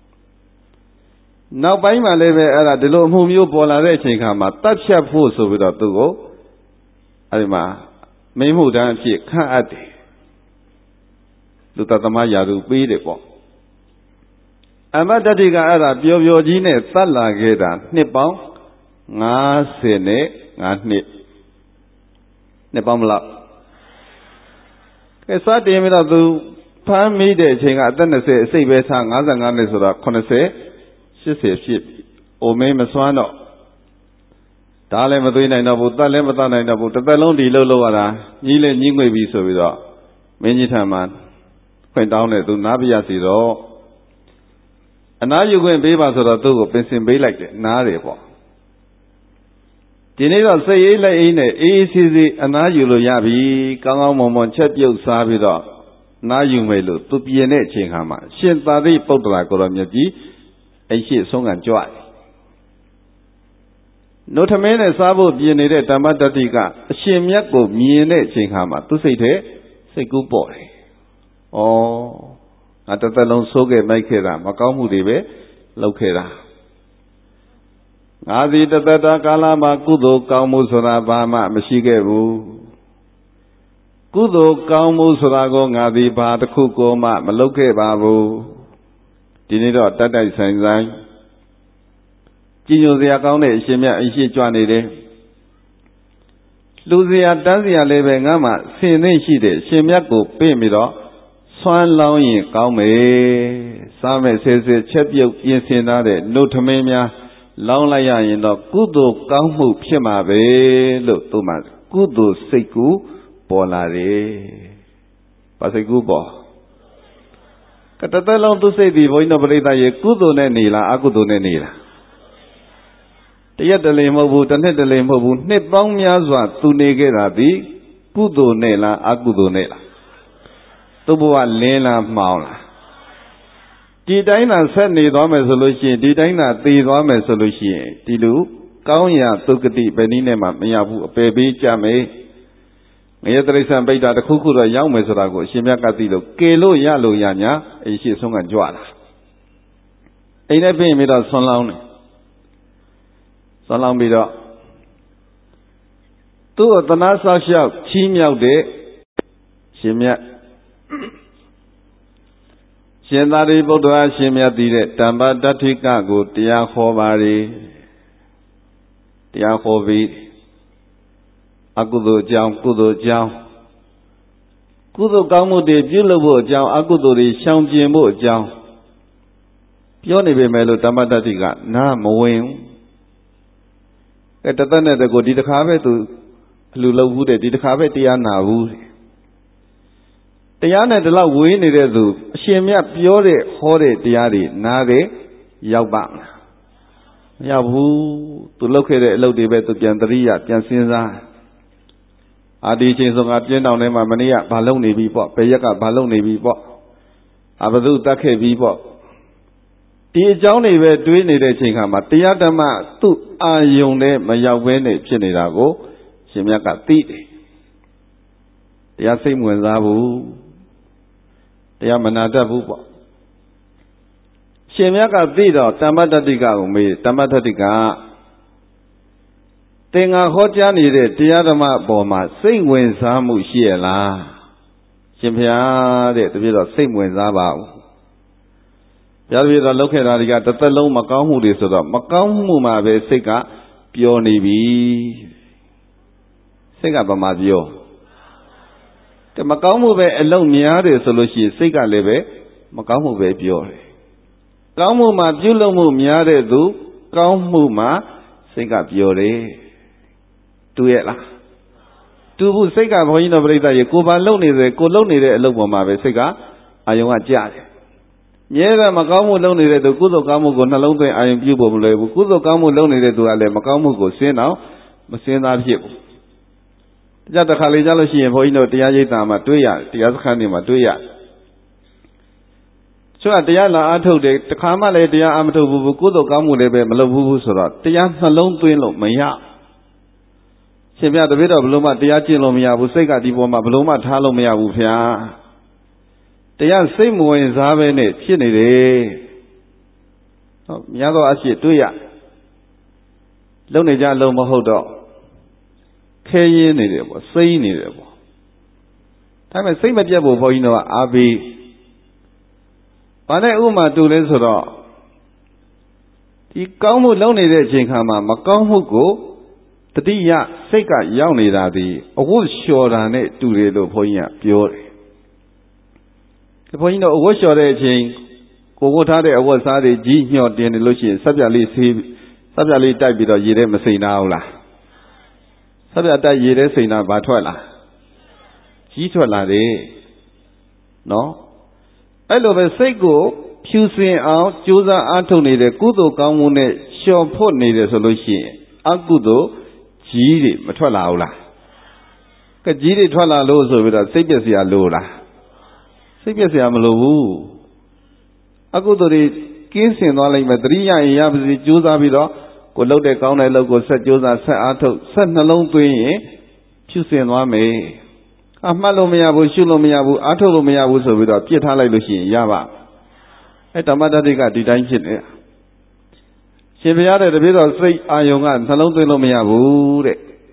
နောက်ပိုင်းမှာလည်းပဲအဲ့ဒါဒီလိုအမှုမျိုးပေါ်လာတဲ့အချိန်ခါမှာတတ်ဖြတ်ဖို့ဆိုပြီးတော့သူ့ကိုအဲ့ဒီမှာမိမှုတန်းအဖြစ်ခန့်အပ်တယ်လူတသမားယာသူပေးတယ်ပေါ့အမတ္တတိကအဲ့ဒါပျော်ပျော်ကြီးနဲ့သတ်လာခဲ့တာနှစ်ပေါင်း၅၀နဲ့၅နှစ်နှစ်ပေါင်းမလားကဲစတင်ပြီးတော့သူဖမ်းမိတဲ့အချိန်ကအသက်၂၀အစိတ်ပဲထား၅၅နှစ်ဆိုတော့၈၀ရှစ်ဆယ်ဖြစ်အိုမင်းမစွမ်းတော့ဒါလည်းမသွေးနိုင်တော့ဘူးတတ်လည်းမတတ်နိုင်တော့ဘူးတစ်သက်လုံးဒီလှုပ်လှုပ်ရတာကြီးလည်းကြီးငွေပြီဆိုပြီးတော့မင်းကြီးထံမှာခွင့်တောင်းတယ်သူနားပြရစီတော့အနားယူခွင့်ပေးပါဆိုတော့သူ့ကိုပင်စင်ပေးလိုက်တယ်နားတယ်ပေါ့ဒီနေ့တော့စိတ်အေးလက်အေးနဲ့အေးအေးဆေးဆေးအနားယူလို့ရပြီကောင်းကောင်းမွန်မွန်ချက်ပြုတ်စားပြီးတော့နားယူမယ်လို့သူပြင်တဲ့အချိန်ခါမှာရှင်သာရိပုတ္တရာကိုရောမြတ်ကြီးအိရှိဆုံးကကြွတယ်နှုတ်ထမင်းနဲ့စားဖို့ပြင်နေတဲ့ဓမ္မတတိကအရှင်မြတ်ကိုမြင်တဲ့အချိန်ခါမှာသူစိတ်ထဲစိတ်ကူးပေါ်တယ်။ဩငါတစ်သက်လုံးဆိုးခဲ့မိုက်ခဲ့တာမကောင်းမှုတွေပဲလုပ်ခဲ့တာငါဒီတစ်သက်တာကာလမှာကုသိုလ်ကောင်းမှုဆိုတာဘာမှမရှိခဲ့ဘူးကုသိုလ်ကောင်းမှုဆိုတာကိုငါဒီဘာတစ်ခုကိုမှမလုပ်ခဲ့ပါဘူးဒီနေ့တော့တတ်တိုက်ဆိုင်ဆိုင်ကြည်ညိုစရာကောင်းတဲ့အရှင်မြတ်အရှိကြွနေတယ်လူစရာတန်းစရာလည်းပဲငါမှဆင်သိရှိတယ်ရှင်မြတ်ကိုပြင်ပြီးတော့ဆွမ်းလောင်းရင်ကောင်းမယ်စားမဲ့ဆဲဆဲချက်ပြုတ်ပြင်ဆင်ထားတဲ့နှုတ်ထမင်းများလောင်းလိုက်ရရင်တော့ကုသိုလ်ကောင်းမှုဖြစ်မှာပဲလို့သူမှကုသိုလ်စိတ်ကူးပေါ်လာတယ်။ဘာစိတ်ကူးပေါ်ကတသက်လုံးသူစိတ်ဒီဘုန်းကြီးတို့ပြိဿရေကုသိုလ်နဲ့နေလားအကုသိုလ်နဲ့နေလားတရက်တလေမဟုတ်ဘူးတစ်နှစ်တလေမဟုတ်ဘူးနှစ်ပေါင်းများစွာသူနေခဲ့တာဒီကုသိုလ်နဲ့လားအကုသိုလ်နဲ့လားသူ့ဘဝလင်းလားမှောင်လားဒီတိုင်းသာဆက်နေသွားမယ်ဆိုလို့ရှိရင်ဒီတိုင်းသာသေသွားမယ်ဆိုလို့ရှိရင်ဒီလိုကောင်းရာသုဂတိဘယ်နည်းနဲ့မှမရဘူးအပယ်ပေးကြမယ်ငရဲတိရစ္ဆာန်ပိဋ္ဌာတစ်ခုခုတော့ရောက်မယ်ဆိုတာကိုအရှင်မြတ်ကသိလို့ကေလို့ရလို့ရညာအရှိဆုံးကကြွလာအိမ်နဲ့ပြင်ပြီးတော့ဆွမ်းလောင်းတယ်ဆွမ်းလောင်းပြီးတော့သူ့ကိုသနာဆောက်ရှောက်ချီးမြှောက်တဲ့ရှင်မြတ်ရှင်သာရိပုတ္တရာရှင်မြတ်တည်တဲ့တမ္ပတ္ထိကကိုတရားဟောပါလေတရားဟောပြီးအကုသိုလ်အကြောင်းကုသိုလ်အကြောင်းကုသိုလ်ကောင်းမှုတွေပြုလုပ်ဖို့အကြောင်းအကုသိုလ်တွေရှောင်ကျဉ်ဖို့အကြောင်းပြောနေပေမဲ့လို့တမ္ပတ္ထိကနားမဝင်အဲတသက်နဲ့တကူဒီတစ်ခါပဲသူအလှလုပ်ဘူးတဲ့ဒီတစ်ခါပဲတရားနာဘူးတရားနဲ့ဒီလောက်ဝေးနေတဲ့သူအရှင်မြတ်ပြောတဲ့ဟောတဲ့တရားတွေနားတယ်ရောက်ပါမလားမရောက်ဘူးသူလုပ်ခဲ့တဲ့အလုပ်တွေပဲသူပြန်တရိယာပြန်စဉ်းစားအာဒီချင်းဆိုငါပြင်းတောင်ထဲမှာမနေ့ကဘာလုပ်နေပြီပေါ့ဘယ်ရက်ကဘာလုပ်နေပြီပေါ့အဘသူတတ်ခဲ့ပြီပေါ့ဒီအကြောင်းတွေပဲတွေးနေတဲ့အချိန်ခါမှာတရားဓမ္မသူ့အာယုံနဲ့မရောက်ဘဲနဲ့ဖြစ်နေတာကိုရှင်မြတ်ကသိတယ်တရားစိတ်ဝင်စားဘူးတရားမနာတတ်ဘူးပေါ့ရှင်မြတ်ကသိတော့တမ္ပတ္တိကကိုမေးတမ္ပတ္တိကသင်္ဃာဟောကြားနေတဲ့တရားဓမ္မအပေါ်မှာစိတ်ဝင်စားမှုရှိရလားရှင်ဘုရားတဲ့တပည့်တော်စိတ်ဝင်စားပါဘူးဘုရားတပည့်တော်လုပ်ခဲ့တာတွေကတစ်သက်လုံးမကောင်းမှုတွေဆိုတော့မကောင်းမှုမှာပဲစိတ်ကပျော်နေပြီစိတ်ကဘာမှပျော်တမကောင်းမှုပဲအလုံးများတယ်ဆိုလို့ရှိရင်စိတ်ကလည်းပဲမကောင်းမှုပဲပျော်တယ်ကောင်းမှုမှာပြုလုပ်မှုများတဲ့သူကောင်းမှုမှာစိတ်ကပျော်တယ်တူရဲ့လားတူဘူးစိတ်ကဘုန်းကြီးတော်ပြိဿရေကိုဘာလုံနေတယ်ကိုလုံနေတဲ့အလုပ်ပေါ်မှာပဲစိတ်ကအာယုံကကြားတယ်မြဲတဲ့မကောင်းမှုလုံနေတဲ့သူကုသိုလ်ကောင်းမှုကိုနှလုံးသွင်းအာယုံပြုဖို့မလွယ်ဘူးကုသိုလ်ကောင်းမှုလုံနေတဲ့သူကလည်းမကောင်းမှုကိုစဉ်းတော့မစဉ်းစားဖြစ်ဘူးကြတဲ့ခါလေးကြလို့ရှိရင်ဘုန်းကြီးတို့တရားရိပ်သာမှာတွေ့ရတရားစခန်းတွေမှာတွေ့ရဆိုတော့တရားလာအားထုတ်တယ်တခါမှလည်းတရားအားမထုတ်ဘူးကုသိုလ်ကောင်းမှုလည်းပဲမလုပ်ဘူးဆိုတော့တရားနှလုံးသွင်းလို့မရရှင်ပြတပည့်တော်ဘလို့မှတရားကျင့်လို့မရဘူးစိတ်ကဒီပေါ်မှာဘလို့မှထားလို့မရဘူးဗျာတရားစိတ်မဝင်စားပဲနဲ့ဖြစ်နေတယ်ဟုတ်များသောအားဖြင့်တွေ့ရလုံနေကြလုံးမဟုတ်တော့ခဲရင်းနေတယ်ပေါ့စိမ့်နေတယ်ပေါ့ဒါပေမဲ့စိတ်မပြတ်ဖို့ဘုန်းကြီးတို့ကအားပေးဘာနဲ့ဥမာတူလဲဆိုတော့ဒီကောင်းမှုလုံနေတဲ့အချိန်ခါမှာမကောင်းမှုကိုတတိယစိတ်ကရောက်နေတာဒီအဝတ်လျှော်တာနဲ့တူတယ်လို့ဘုန်းကြီးကပြောတယ်ဒီဘုန်းကြီးတို့အဝတ်လျှော်တဲ့အချိန်ကိုဝတ်ထားတဲ့အဝတ်စားတွေကြီးညှော့တင်နေလို့ရှိရင်ဆက်ပြလေးဆေးဆက်ပြလေးတိုက်ပြီးတော့ရေထဲမစိမ့်နာဘူးလားဆက်ပြတိုက်ရေထဲစိမ့်နာဘာထွက်လာကြီးထွက်လာတယ်နော်အဲ့လိုပဲစိတ်ကိုဖြူစင်အောင်ကြိုးစားအားထုတ်နေတဲ့ကုသိုလ်ကောင်းမှုနဲ့လျှော်ဖို့နေတယ်ဆိုလို့ရှိရင်အကုသိုလ်ကြီးတွေမထွက်လာဘူးလားကကြီးတွေထွက်လာလို့ဆိုပြီးတော့စိတ်ပြည့်စရာလိုလားစိတ်ပြည့်စရာမလိုဘူးအကုသိုလ်တွေကင်းစင်သွားလိမ့်မယ်တတိယရင်ရပါစေကြိုးစားပြီးတော့ကိုလှုပ်တဲ့ကောင်းတဲ့လှုပ်ကိုဆက်ကြိုးစားဆက်အားထုတ်ဆက်နှလုံးသွင်းရင်ဖြူစင်သွားမယ်အမှတ်လို့မရဘူးရှုလို့မရဘူးအားထုတ်လို့မရဘူးဆိုပြီးတော့ပြစ်ထားလိုက်လို့ရှိရင်ရပါအဲဓမ္မတတိကဒီတိုင်းဖြစ်နေရှင်ဘုရားတဲ့တပည့်တော်စိတ်အာယုံကနှလုံးသွင်းလို့မရဘူး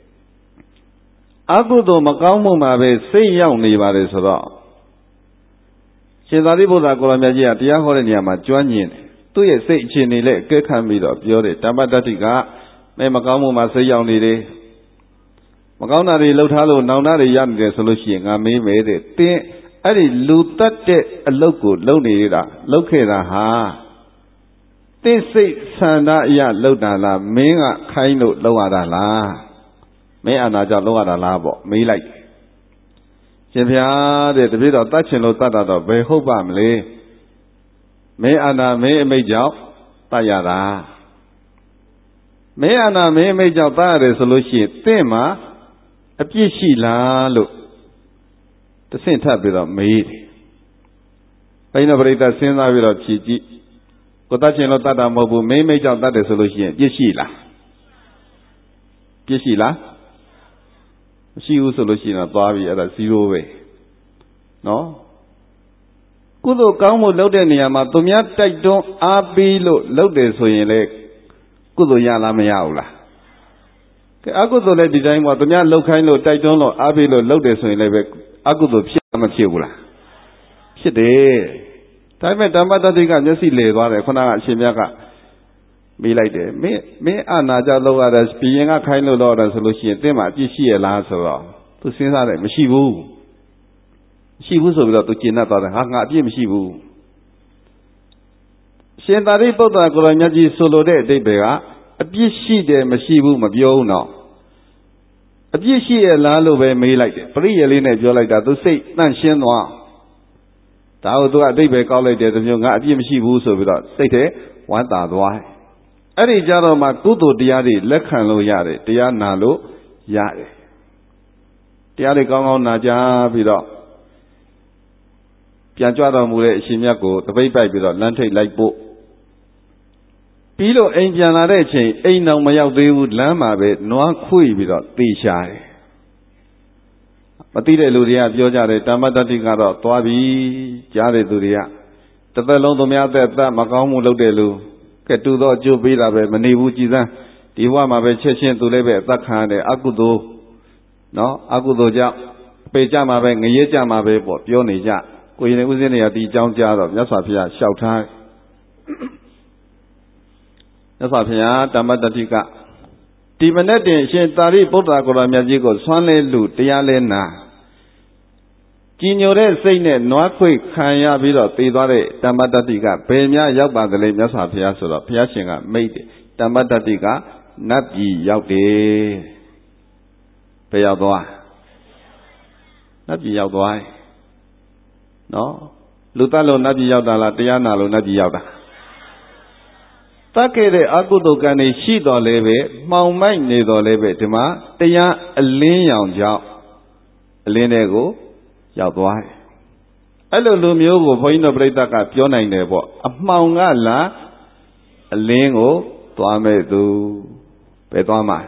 တဲ့အကုသိုလ်မကောင်းမှုမှာပဲစိတ်ရောက်နေပါတယ်ဆိုတော့ရှင်သာရိပုတ္တရာကိုရမကြီးကတရားဟောတဲ့နေရာမှာကျွမ်းကျင်တယ်သူ့ရဲ့စိတ်အခြေအနေနဲ့အကဲခံပြီးတော့ပြောတယ်ဓမ္မတတိကမဲမကောင်းမှုမှာစိတ်ရောက်နေတယ်မကောင်းတာတွေလှုပ်ထားလို့နောင်တတွေရနေတယ်ဆိုလို့ရှိရင်ငါမေးမယ်တဲ့တင်းအဲ့ဒီလူတတ်တဲ့အလုပ်ကိုလုပ်နေတာလုပ်ခဲ့တာဟာတင်းစိတ်ဆန္ဒအရလုပ်တာလားမင်းကခိုင်းလို့လုပ်ရတာလားမင်းအာနာကြောင့်လုပ်ရတာလားပေါ့မေးလိုက်ရှင်ဗျာတဲ့တပည့်တော်တတ်ချင်လို့တတ်တာတော့ဘယ်ဟုတ်ပါမလဲမင်းအာနာမင်းအမိတ်ကြောင့်တတ်ရတာမင်းအာနာမင်းအမိတ်ကြောင့်တတ်ရတယ်ဆိုလို့ရှိရင်တင့်မှာအပြစ်ရှိလားလို့တဆင့်ထပ်ပြီးတော့မေးတယ်ဘိန်းတော်ပရိသတ်စဉ်းစားပြီးတော့ဖြေကြည့်ကိုတတ်ချင်လို့တတ်တာမဟုတ်ဘူးမင်းမိတ်ကြောင့်တတ်တယ်ဆိုလို့ရှိရင်ပြစ်ရှိလားပြစ်ရှိလားမရှိဘူးဆိုလို့ရှိရင်တော့သွားပြီအဲ့ဒါဇီးရိုးပဲနော်ကုသိုလ်ကောင်းမှုလုပ်တဲ့နေရာမှာသူများတိုက်တွန်းအားပေးလို့လုပ်တယ်ဆိုရင်လေကုသိုလ်ရလားမရဘူးလားကဲအကုသိုလ်လည်းဒီတိုင်းပေါ့သူများလှုပ်ခိုင်းလို့တိုက်တွန်းလို့အားပေးလို့လုပ်တယ်ဆိုရင်လည်းပဲအကုသိုလ်ဖြစ်မဖြစ်ဘူးလားဖြစ်တယ်ဒါပေမဲ့ဓမ္မတတိကမျက်စိလေသွားတယ်ခုနကအရှင်မြတ်ကမေးလိုက်တယ်မင်းမင်းအာနာကြောင့်လောက်ရတာဘီရင်ကခိုင်းလို့လောက်ရတာဆိုလို့ရှိရင်တင့်မှာအပြစ်ရှိရလားဆိုတော့သူစဉ်းစားတယ်မရှိဘူးမရှိဘူးဆိုပြီးတော့သူကျင့်တတ်သွားတယ်ဟာငါအပြစ်မရှိဘူးရှင်သာရိပုတ္တရာကိုယ်တော်မြတ်ကြီးဆိုလိုတဲ့အဓိပ္ပာယ်ကအပြစ်ရှိတယ်မရှိဘူးမပြောဘူးတော့အပြစ်ရှိရလားလို့ပဲမေးလိုက်တယ်ပရိယေလေးနဲ့ပြောလိုက်တာသူစိတ်တန့်ရှင်းသွားဒါကိုသူကအဓိပ္ပာယ်ကောက်လိုက်တယ်သူမျိုးငါအပြစ်မရှိဘူးဆိုပြီးတော့စိတ်ထဲဝမ်းသာသွားတယ်အဲ့ဒီကြတော့မှကုသိုလ်တရားတွေလက်ခံလို့ရတယ်တရားနာလို့ရတယ်တရားတွေကောင်းကောင်းနာကြပြီးတော့ပြန်ကြွတော်မူတဲ့အရှင်မြတ်ကိုတပိတ်ပိုက်ပြီးတော့လမ်းထိပ်လိုက်ပို့ပြီးလို့အိမ်ပြန်လာတဲ့အချိန်အိမ်တော်မရောက်သေးဘူးလမ်းမှာပဲနွားခွေပြီးတော့သေရှာတယ်မသိတဲ့လူတွေကပြောကြတယ်ဓမ္မတတိကတော့သွားပြီကြားတဲ့သူတွေကတစ်သက်လုံးသူများသက်သက်မကောင်းမှုလုပ်တဲ့လူကဲတူတော့အကျိုးပေးတာပဲမနေဘူးကြည်စမ်းတဒီဘဝမှာပဲချက်ချင်းသူလည်းပဲအသက်ခံရတယ်အကုသိုလ်နော်အကုသိုလ်ကြောင့်ပေကြမှာပဲငရဲကြမှာပဲပေါ့ပြောနေကြကိုရင်ဦးစင်းတွေကဒီအကြောင်းကြားတော့မြတ်စွာဘုရားလျှောက်ထားမြတ်စွာဘုရားဓမ္မတတိကဒီမနေ့တင်ရှင်သာရိပုတ္တရာကိုယ်တော်မြတ်ကြီးကိုဆွမ်းလဲလူတရားလဲနာကြည်ညိုတဲ့စိတ်နဲ့နွားခွေခံရပြီးတော့တည်သွားတဲ့ဓမ္မတတိကဘယ်များရောက်ပါသလဲမြတ်စွာဘုရားဆိုတော့ဘုရားရှင်ကမိတ်တယ်ဓမ္မတတိကနတ်ပြည်ရောက်တယ်ဘယ်ရောက်သွားနတ်ပြည်ရောက်သွားနော်လူတတ်လို့နတ်ပြည်ရောက်တာလားတရားနာလို့နတ်ပြည်ရောက်တာတတ်ခဲ့တဲ့အကုသိုလ်ကံတွေရှိတော်လဲပဲမှောင်မိုက်နေတော်လဲပဲဒီမှာတရားအလင်းရောင်ကြောင့်အလင်းတွေကိုရောက်သွားတယ်အဲ့လိုလူမျိုးကိုဘုန်းကြီးတို့ပြိဿကပြောနိုင်တယ်ပေါ့အမှောင်ကလားအလင်းကိုသွားမဲ့သူပဲသွားမှာ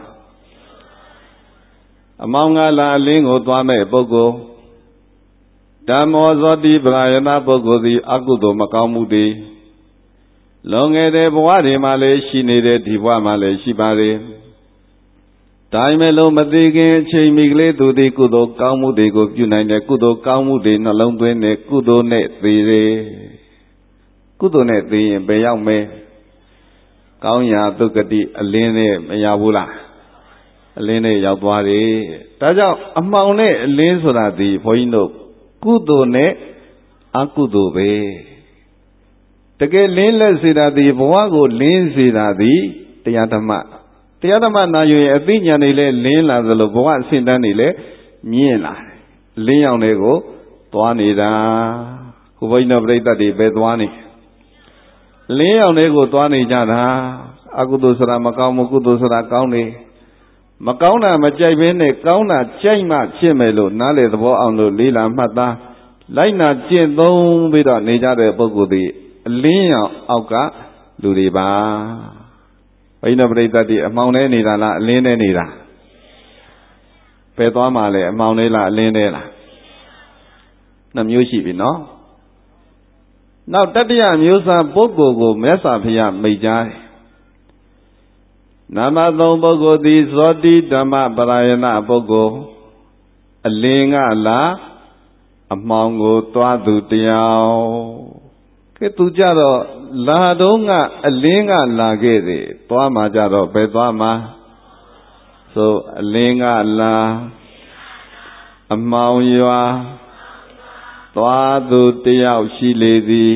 အမှောင်ကလားအလင်းကိုသွားမဲ့ပုဂ္ဂိုလ်ဓမ္မောဇောတိပရာယနာပုဂ္ဂိုလ်သည်အကုသိုလ်မကောင်းမှုတွေလွန်ခဲ့တဲ့ဘဝတွေမှာလည်းရှိနေတဲ့ဒီဘဝမှာလည်းရှိပါတယ်ဒါပေမဲ့လို့မသိခင်အချိန်မီကလေးသူသည်ကုသိုလ်ကောင်းမှုတွေကိုပြုနိုင်တယ်ကုသိုလ်ကောင်းမှုတွေနှလုံးသွင်းတယ်ကုသိုလ်နဲ့သိတယ်ကုသိုလ်နဲ့သိရင်ဘယ်ရောက်မဲကောင်းရာသုဂတိအလင်းနဲ့မရဘူးလားအလင်းနဲ့ရောက်သွားတယ်ဒါကြောင့်အမှောင်နဲ့အလင်းဆိုတာဒီဘုန်းကြီးတို့ကုသိုလ်နဲ့အကုသိုလ်ပဲတကယ်လင်းလက်စေတာဒီဘဝကိုလင်းစေတာဒီတရားဓမ္မတရားဓမ္မနာယူရင်အသိဉာဏ်တွေလည်းလင်းလာသလိုဘဝအဆင့်တန်းတွေလည်းမြင့်လာတယ်လင်းရောင်တွေကိုသွားနေတာခုဘုန်းကြီးတို့ပြိဿတွေပဲသွားနေလင်းရောင်တွေကိုသွားနေကြတာအကုသိုလ်ဆိုတာမကောင်းဘူးကုသိုလ်ဆိုတာကောင်းနေမကောင်းတာမကြိုက်ဘဲနဲ့ကောင်းတာကြိုက်မှဖြစ်မယ်လို့နားလေသဘောအောင်လို့လေးလာမှတ်သားလိုက်နာကျင့်သုံးပြီးတော့နေကြတဲ့ပုဂ္ဂိုလ်တွေအလင်းရောင်အောက်ကလူတွေပါဘိန်းတော်ပရိသတ်တွေအမှောင်ထဲနေတာလားအလင်းထဲနေတာပယ်သွားမှလဲအမှောင်ထဲလားအလင်းထဲလားနှစ်မျိုးရှိပြီနော်နောက်တတိယမျိုးစားပုဂ္ဂိုလ်ကိုမြတ်စွာဘုရားမိန့်ကြားတယ်နာမသုံးပုဂ္ဂိုလ်သည်ဇောတိဓမ္မပရာယနာပုဂ္ဂိုလ်အလင်းကလားအမှောင်ကိုသွားသူတရားကဲသူကြတော့လာတော့ကအလင်းကလာခဲ့တယ်သွားမှကြတော့ဘယ်သွားမှဆိုအလင်းကလာအမှောင်ရွာသွားသူတယောက်ရှိလေသည်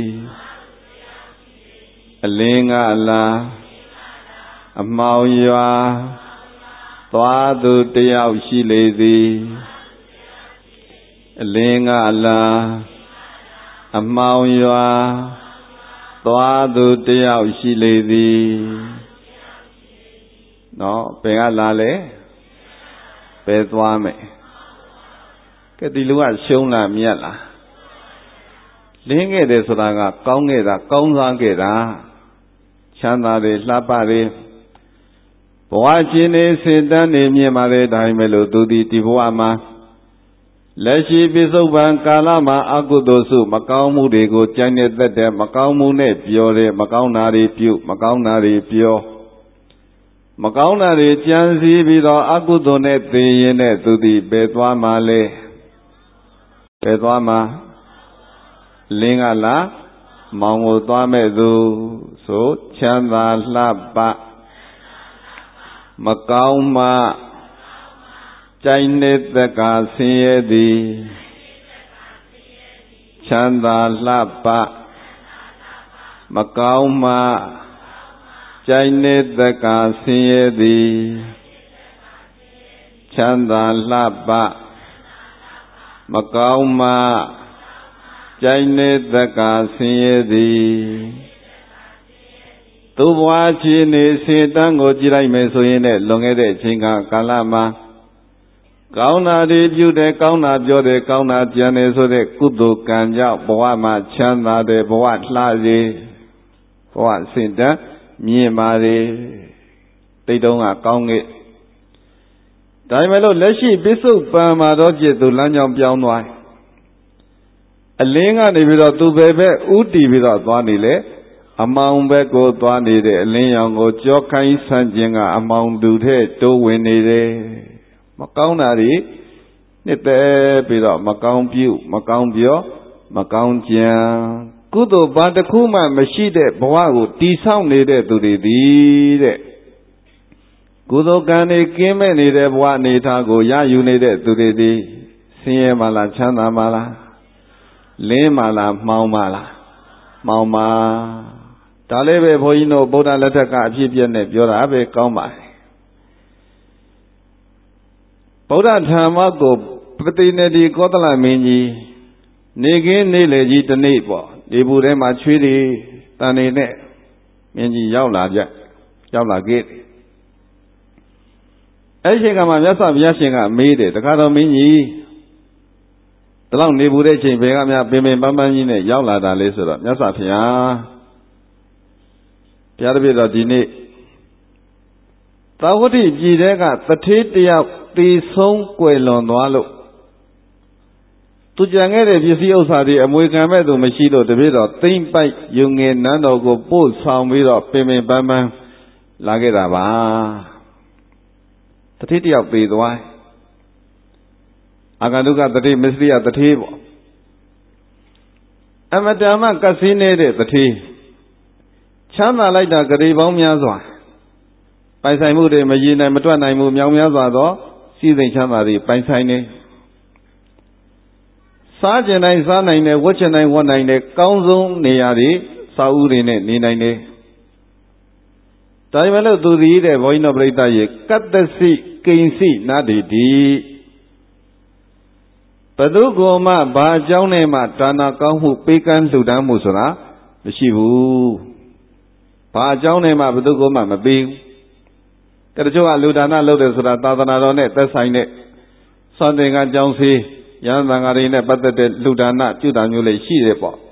အလင်းကလာအမှောင်ရွာသွားသူတယောက်ရှိလေသည်အလင်းကလာအမှောင်ရွာသွားသူတယောက်ရှိလေသည်နော်ဘယ်ကလာလဲဘယ်သွားမယ်ကဲဒီလူကရှုံးလားမြတ်လားလင်းခဲ့တယ်ဆိုတာကကောင်းခဲ့တာကောင်းစားခဲ့တာချမ်းသာတယ်လှပတယ်ဘဝချင်းနေစင်တန်းနေမြင်ပါလေဒါပေမဲ့လို့သူဒီဒီဘဝမှာလက်ရှိပိစုပန်ကာလမှာအကုသိုလ်စုမကောင်းမှုတွေကိုကြိုင်နေတတ်တယ်မကောင်းမှုနဲ့ပြောတယ်မကောင်းတာတွေပြုမကောင်းတာတွေပြောမကောင်းတာတွေကြံစည်ပြီးတော့အကုသိုလ်နဲ့သိရင်နဲ့သူဒီဘယ်သွားမှလဲဘယ်သွားမှလင်းကလားမောင်ကိုသွားမဲ့သူဆိုချမ်းသာလှပမကောင်းမှကြိုင်နေတက္ကဆင်းရဲသည်ချမ်းသာလှပမကောင်းမှကြိုင်နေတက္ကဆင်းရဲသည်ချမ်းသာလှပမကောင်းမှကြိုင်နေတက္ကဆင်းရဲသည်သူဘဝချင်းနေစေတန်းကိုကြည့်လိုက်မယ်ဆိုရင်လည်းလွန်ခဲ့တဲ့အချိန်ကကာလမှာကောင်းတာတွေပြုတယ်ကောင်းတာပြောတယ်ကောင်းတာကြံတယ်ဆိုတဲ့ကုသိုလ်ကံကြောင့်ဘဝမှာချမ်းသာတယ်ဘဝလှစေဘဝစင်တန်းမြင့်ပါလေတိတ်တုံးကကောင်းခဲ့ဒါပေမဲ့လို့လက်ရှိပိစုပန်မှာတော့จิตသူလမ်းကြောင်းပြောင်းသွားအလင်းကနေပြီးတော့သူပဲပဲဥတီပြီးတော့သွားနေလေအမောင်ဘက်ကိုသွားနေတဲ့အလင်းရောင်ကိုကြောခိုင်းဆန့်ကျင်ကအမောင်တူထဲတိုးဝင်နေတယ်မကောင်းတာတွေနှစ်သက်ပြီးတော့မကောင်းပြုမကောင်းပြောမကောင်းကြံကုသိုလ်ဘာတစ်ခုမှမရှိတဲ့ဘဝကိုတည်ဆောက်နေတဲ့သူတွေသည်တဲ့ကုသိုလ်ကံတွေကင်းမဲ့နေတဲ့ဘဝအနေထားကိုရယူနေတဲ့သူတွေသည်ဆင်းရဲမှလားချမ်းသာမှလားလင်းမှလားမှောင်မှလားမှောင်ပါဒါလည်းပဲဘုန်းကြီးတို့ဗုဒ္ဓလက်ထက်ကအဖြစ်ပြည့်နဲ့ပြောတာပဲကောင်းပါတယ်ဗုဒ္ဓဓမ္မကိုပတိနေတိကောသလမင်းကြီးနေခင်းနေလေကြီးတနေ့ပေါ့ဒီဘူးထဲမှာချွေးတွေတန်နေနဲ့မင်းကြီးရောက်လာကြရောက်လာခဲ့အဲ့ဒီကမှမြတ်စွာဘုရားရှင်ကမေးတယ်တခါတော့မင်းကြီးဒီလောက်နေဘူးတဲ့ချိန်ဘယ်ကများပင်ပင်ပန်းပန်းကြီးနဲ့ရောက်လာတာလဲဆိုတော့မြတ်စွာဘုရားဘုရားတပည့်တော်ဒီနေ့သာဝတိပြည်တဲကသထေးတယောက်တေဆုံးကွယ်လွန်သွားလို့သူကြံခဲ့တဲ့ပစ္စည်းဥစ္စာတွေအမွေခံမဲ့သူမရှိလို့တပည့်တော်သိမ့်ပိုက်ယုံငယ်နန်းတော်ကိုပို့ဆောင်ပြီးတော့ပင်ပင်ပန်းပန်းလာခဲ့တာပါတတိတယောက်ပေသွားအာဂန္တုကတတိမစ္စရိယတတိပေါ့အမတမကတ်စင်းနေတဲ့တတိချမ်းသာလိုက်တာဂရေပေါင်းများစွာပိုင်ဆိုင်မှုတွေမရည်နိုင်မတွက်နိုင်မှုမြောင်များစွာသောစီးစိမ်ချမ်းသာတွေပိုင်ဆိုင်နေစားကျင်တိုင်းစားနိုင်တယ်ဝတ်ကျင်တိုင်းဝတ်နိုင်တယ်ကောင်းဆုံးနေရာတွေစာအုပ်တွေနဲ့နေနိုင်တယ်ဒါပေမဲ့လို့သူသည်တဲ့ဘုန်းကြီးတို့ပြိဿရေကတ္တစီကိဉ္စီနာတိတိဘသူကိုမှဘာအကြောင်းနဲ့မှဒါနာကောင်းမှုပေးကမ်းလှူဒန်းမှုဆိုတာမရှိဘူးဘာအကြောင်းနဲ့မှဘသူကိုမှမပေးဘူးတချို့ကလူဒါနလုပ်တယ်ဆိုတာသာသနာတော်နဲ့သက်ဆိုင်တဲ့စောင့်တင်ကကြောင်းစီရဟန်းသံဃာတွေနဲ့ပတ်သက်တဲ့လူဒါနပြုတာမျိုးလေးရှိတယ်ပေါ့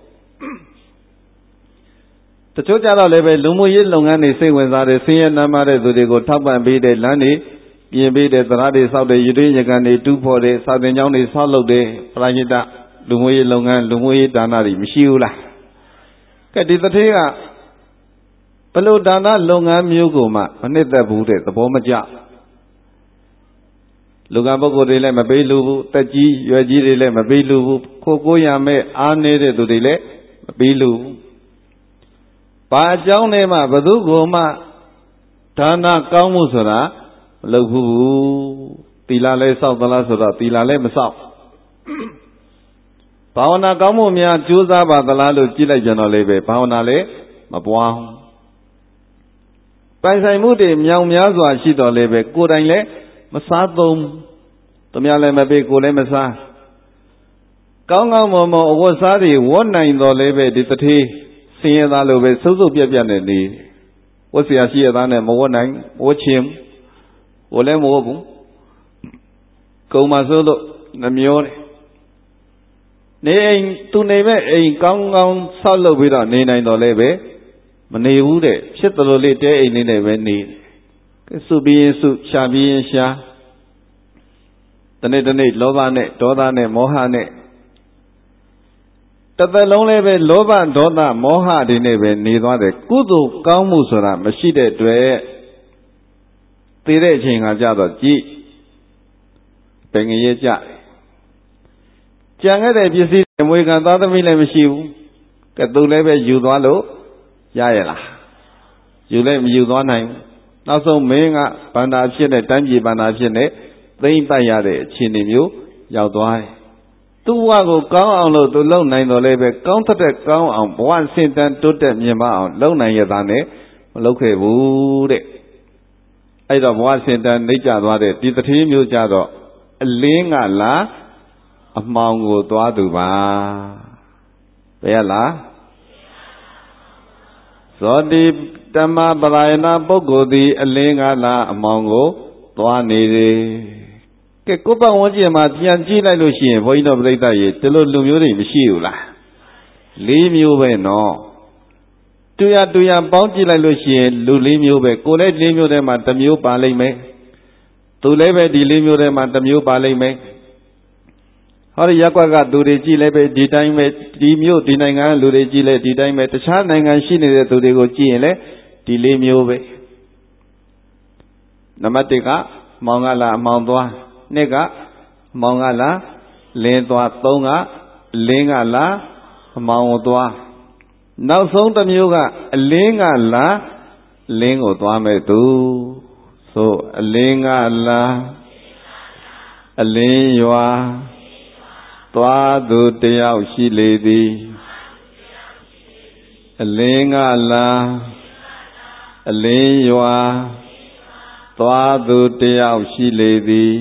တချို့ကြတော့လည်းပဲလူမှုရေးလုပ်ငန်းတွေစိတ်ဝင်စားတဲ့ဆင်းရဲနာမတဲ့သူတွေကိုထောက်ပံ့ပေးတဲ့လမ်းတွေပြင်ပေးတဲ့သရတွေစောက်တဲ့ရည်ရင်းရကန်တွေတူးဖော်တဲ့စာသင်ကျောင်းတွေဆောက်လုပ်တဲ့ပရိယတလူမှုရေးလုပ်ငန်းလူမှုရေးဒါနတွေမရှိဘူးလားကဲဒီတထေးကဘလို့ဒါနလုပ်ငန်းမျိုးကိုမှမနှစ်သက်ဘူးတဲ့သဘောမကျလူကပုဂ္ဂိုလ်တွေလည်းမပေးလူဘူးတက်ကြီးရွယ်ကြီးတွေလည်းမပေးလူဘူးခိုးကိုရမဲ့အားနေတဲ့သူတွေလည်းမပေးလူဘူးဘာအကြောင်းနဲ့မှဘသူကိုမှဒါနကောင်းမှုဆိုတာမလုပ်ဘူးသီလလည်းစောင့်သလားဆိုတော့သီလလည်းမစောင့်ဘာဝနာကောင်းမှုများကြိုးစားပါသလားလို့ကြည့်လိုက်ကြတော့လေပဲဘာဝနာလည်းမပွားဘူးပိုင်ဆိုင်မှုတွေမြောင်များစွာရှိတော်လေပဲကိုယ်တိုင်လည်းမစားသုံးသူများလည်းမပေးကိုယ်လည်းမစားကောင်းကောင်းမွန်မွန်အဝတ်စားတွေဝတ်နိုင်တော်လေပဲဒီတထေးဆင်းရဲသားလိုပဲစုပ်စုပ်ပြက်ပြက်နဲ့နေဝတ်เสียရှိရသားနဲ့မဝတ်နိုင်ဝတ်ချင်ဝတ်လည်းမဝတ်ဘူးကုံမစိုးလို့နှမျောတယ်နေအိမ်သူနေမဲ့အိမ်ကောင်းကောင်းဆောက်လုပ်ပြီးတော့နေနိုင်တော်လေပဲမနေဘူးတဲ့ဖြစ်တယ်လို့လေတဲအိမ်လေးနဲ့ပဲနေတယ်စုပြီးရင်စုရှာပြီးရင်ရှာတနေ့တနေ့လောဘနဲ့ဒေါသနဲ့မောဟနဲ့တစ်သက်လုံးလည်းပဲလောဘဒေါသမောဟတွေနဲ့ပဲနေသွားတယ်ကုသိုလ်ကောင်းမှုဆိုတာမရှိတဲ့အတွက်သိတဲ့အချိန်ကကြတော့ကြည်ပင်ငရဲကြကြံခဲ့တဲ့ပစ္စည်းအမွေခံသားသမီးလည်းမရှိဘူးကဲသူလည်းပဲယူသွားလို့ရရလားယူလည်းမယူသွားနိုင်ဘူးနောက်ဆုံးမင်းကဗန္တာဖြစ်တဲ့တိုင်းပြည်ဗန္တာဖြစ်တဲ့သိမ့်ပိုက်ရတဲ့အခြေအနေမျိုးရောက်သွားတယ်သူ့ဘဝကိုကောင်းအောင်လို့သူလုပ်နိုင်တော်လဲပဲကောင်းတဲ့ကောင်းအောင်ဘဝစင်တန်တိုးတက်မြင့်မားအောင်လုပ်နိုင်ရတာနဲ့မလုပ်ခဲ့ဘူးတဲ့အဲ့တော့ဘဝစင်တန်နှိမ့်ကျသွားတဲ့ဒီတတိမျိုးကြတော့အလင်းကလားအမှောင်ကိုသွားသူပါဘယ်ရလားဇောတိတမပရာယနာပုဂ္ဂိုလ်သည်အလင်းကလားအမှောင်ကိုသွားနေတယ်ကဲကိုယ်ပတ်ဝန်းကျင်မှာပြန်ကြည့်လိုက်လို့ရှိရင်ဘုန်းကြီးတို့ပြိဿရေဒီလိုလူမျိုးတွေမရှိဘူးလားလေးမျိုးပဲနော်တူရတူရပေါင်းကြည့်လိုက်လို့ရှိရင်လူလေးမျိုးပဲကိုယ်လည်းလေးမျိုးထဲမှာတစ်မျိုးပါလိမ့်မယ်သူလည်းပဲဒီလေးမျိုးထဲမှာတစ်မျိုးပါလိမ့်မယ်ဟောဒီရက်ကွက်ကသူတွေကြည့်လိုက်ပဲဒီတိုင်းပဲဒီမျိုးဒီနိုင်ငံလူတွေကြည့်လိုက်ဒီတိုင်းပဲတခြားနိုင်ငံရှိနေတဲ့သူတွေကိုကြည့်ရင်လည်းဒီလေးမျိုးပဲနံပါတ်တစ်ကမောင်ကလာအမောင်သွားနှစ်ကမောင်ကလာလင်းသွားသုံးကလင်းကလာအမောင်ကိုသွားနောက်ဆုံးတစ်မျိုးကအလင်းကလာလင်းကိုသွားမဲ့သူဆိုအလင်းကလာအလင်းရွာသွားသူတယောက်ရှိလေသည်အလင်းကလာအလင်းရွာသွားသူတယောက်ရှိလေသည်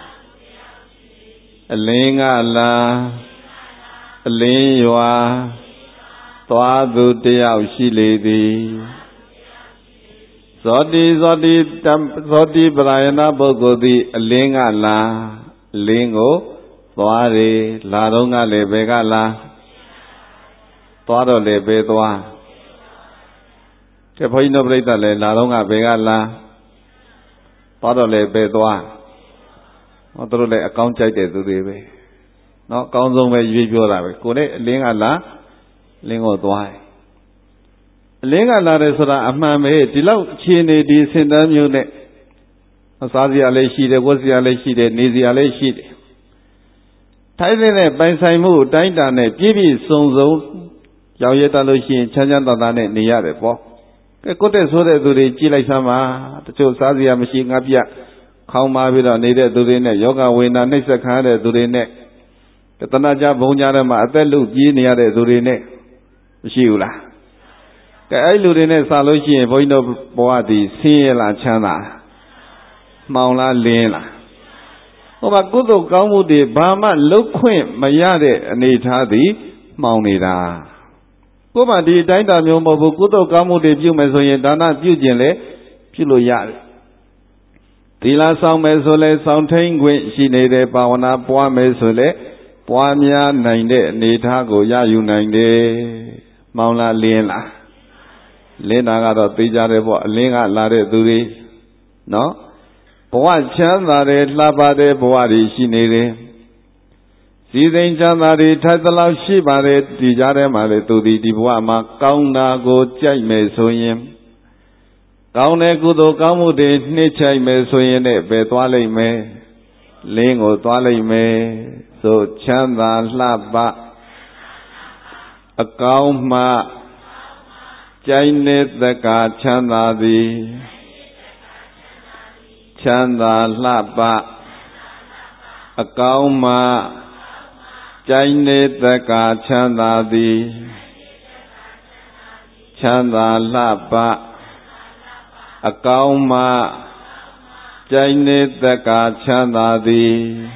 အလင်းကလာအလင်းရွာသွားသူတယောက်ရှိလေသည်ဇောတိဇောတိဇောတိပရာယနာပုဂ္ဂိုလ်သည်အလင်းကလာအလင်းကိုသွားတယ်လာတော့ကလည်းဘယ်ကလာသွားတော့လည်းဘယ်သွားတဲ့ဘုန်းကြီးတို့ပြိဿလည်းလာတော့ကဘယ်ကလာသွားတော့လည်းဘယ်သွားဟောတို့လည်းအကောင်းကြိုက်တဲ့သူတွေပဲเนาะအကောင်းဆုံးပဲရွေးပြောတာပဲကိုယ်နဲ့အလင်းကလာလင်းကိုသွားတယ်အလင်းကလာတယ်ဆိုတာအမှန်ပဲဒီလောက်ခြေနေဒီစင်တန်းမျိုးနဲ့အစားစရာလည်းရှိတယ်ဝတ်စရာလည်းရှိတယ်နေစရာလည်းရှိတယ်ထိုင်တဲ့ပိုင်ဆိုင်မှုအတိုင်းတာနဲ့ပြည့်ပြည့်စုံစုံရောက်ရတလို့ရှိရင်ချမ်းချမ်းသာသာနဲ့နေရတယ်ပေါ့ကဲကိုယ့်တဲ့ဆိုတဲ့သူတွေကြည်လိုက်စမ်းပါတချို့စားစရာမရှိငါပြခေါင်းမာပြီးတော့နေတဲ့သူတွေနဲ့ယောဂဝေဒနာနှိပ်စက်ခံရတဲ့သူတွေနဲ့တဏှာကြဘုံကြတဲ့မှာအသက်လုပြေးနေရတဲ့သူတွေနဲ့မရှိဘူးလားကဲအဲ့လူတွေနဲ့စားလို့ရှိရင်ဘုန်းကြီးတို့ဘဝတည်ဆင်းရဲလားချမ်းသာမှောင်လားလင်းလားဟိုမှာကုသိုလ်ကောင်းမှုတွေဘာမှလုတ်ခွင့်မရတဲ့အနေထားသည်မှောင်နေတာကိုယ်မှဒီအတိုင်းတာမျိုးမဟုတ်ဘူးကုသိုလ်ကောင်းမှုတွေပြုမယ်ဆိုရင်ဒါနပြုကျင်လေပြုလို့ရတယ်သီလဆောင်မယ်ဆိုလဲဆောင်ထိန်ခွင့်ရှိနေတဲ့ဘာဝနာပွားမယ်ဆိုလဲပွားများနိုင်တဲ့အနေထားကိုရယူနိုင်တယ်မှောင်လားလင်းလားလင်းတာကတော့သိကြတယ်ပေါ့အလင်းကလာတဲ့သူတွေနော်ဘဝချမ်းသာတယ်လှပတဲ့ဘဝတွေရှိနေတယ်စီစိန်ချမ်းသာတွေထိုက်သလောက်ရှိပါတယ်ဒီကြားထဲမှာလေသူဒီဒီဘဝမှာကောင်းတာကိုကြိုက်မယ်ဆိုရင်ကောင်းတဲ့ကုသိုလ်ကောင်းမှုတွေနှိမ့်ချိုက်မယ်ဆိုရင်လည်းပဲသွားလိမ့်မယ်လင်းကိုသွားလိမ့်မယ်ဆိုချမ်းသာလှပအကောင်းမှကြိုက်နေတကချမ်းသာသည်ချမ်းသာလှပအကောင်းမှကြိုက်နေတကချမ်းသာသည်ချမ်းသာလှပအကောင်းမှကြိုက်နေတကချမ်းသာသည်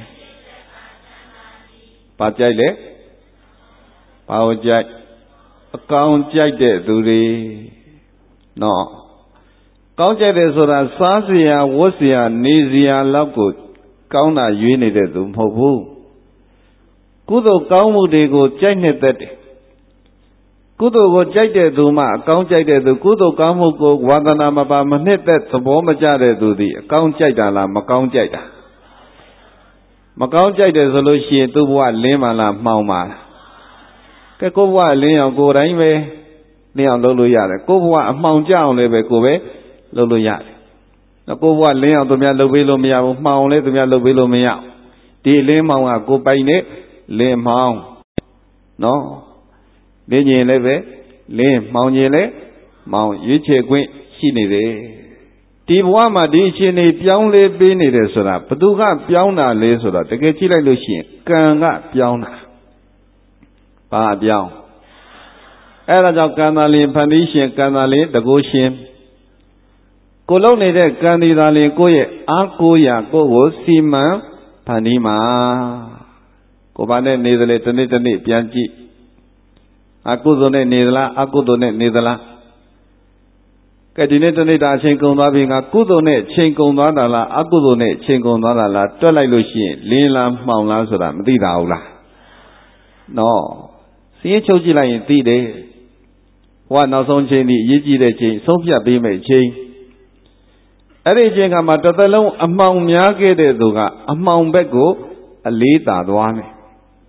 ဘာကြိုက်လဲဘာကိုကြိုက်အကောင်းကြိုက်တဲ့သူတွေနော်ကောင်းကြိုက်တယ်ဆိုတာစားစရာဝတ်စရာနေစရာလောက်ကိုကောင်းတာရွေးနေတဲ့သူမဟုတ်ဘူးကုသိုလ်ကောင်းမှုတွေကိုကြိုက်နေတတ်တယ်ကုသိုလ်ကိုကြိုက်တဲ့သူမှအကောင်းကြိုက်တဲ့သူကုသိုလ်ကောင်းမှုကိုဝါသနာမပါမနှစ်သက်သဘောမကျတဲ့သူသည်အကောင်းကြိုက်တာလားမကောင်းကြိုက်တာမကောင်းကြိုက်တယ်ဆိုလို့ရှိရင်သူ့ဘဝလင်းမှလားမှောင်ပါလားကဲကိုယ့်ဘဝလင်းအောင်ကိုယ်တိုင်းပဲလင်းအောင်လုပ်လို့ရတယ်ကိုယ့်ဘဝအမှောင်ကျအောင်လည်းပဲကိုယ်ပဲလုပ်လို့ရတယ်နော်ကိုယ့်ဘဝလင်းအောင်သူများလုပ်ပေးလို့မရဘူးမှောင်အောင်လည်းသူများလုပ်ပေးလို့မရဒီလင်းမှောင်ကကိုယ်ပိုင်နဲ့လင်းမှောင်နော်လင်းကျင်လည်းပဲလင်းမှောင်ကျင်လည်းမှောင်ရွေးချယ်ခွင့်ရှိနေတယ်ဒီဘဝမှာဒီအချိန်လေးပြောင်းလဲပေးနေတယ်ဆိုတာဘသူကပြောင်းတာလဲဆိုတော့တကယ်ကြည့်လိုက်လို့ရှိရင်ကံကပြောင်းတာဘာအပြောင်းအဲ့ဒါကြောင့်ကံသာလင်ဖန်တီးရှင်ကံသာလင်တကုရှင်ကိုလုံနေတဲ့ကံဒီသာလင်ကိုယ့်ရဲ့အားကိုးရာကိုယ့်ကိုစီမံဖန်တီးမှာကိုဘာနဲ့နေသလဲတနေ့တနေ့ပြန်ကြည့်အကုသိုလ်နဲ့နေသလားအကုသိုလ်နဲ့နေသလားကဲဒီနေ့တနေ့တာအချိန်ကုန်သွားပြီငါကုသိုလ်နဲ့ချိန်ကုန်သွားတာလားအကုသိုလ်နဲ့ချိန်ကုန်သွားတာလားတွက်လိုက်လို့ရှိရင်လင်းလားမှောင်လားဆိုတာမသိတာဘူးလားနော်စည်းချုပ်ကြည့်လိုက်ရင်သိတယ်ဘဝနောက်ဆုံးချိန်ဒီအရေးကြီးတဲ့ချိန်ဆုံးဖြတ်ပေးမယ့်ချိန်အဲ့ဒီချိန်ကမှတစ်သက်လုံးအမှောင်များခဲ့တဲ့သူကအမှောင်ဘက်ကိုအလေးသာသွားမယ်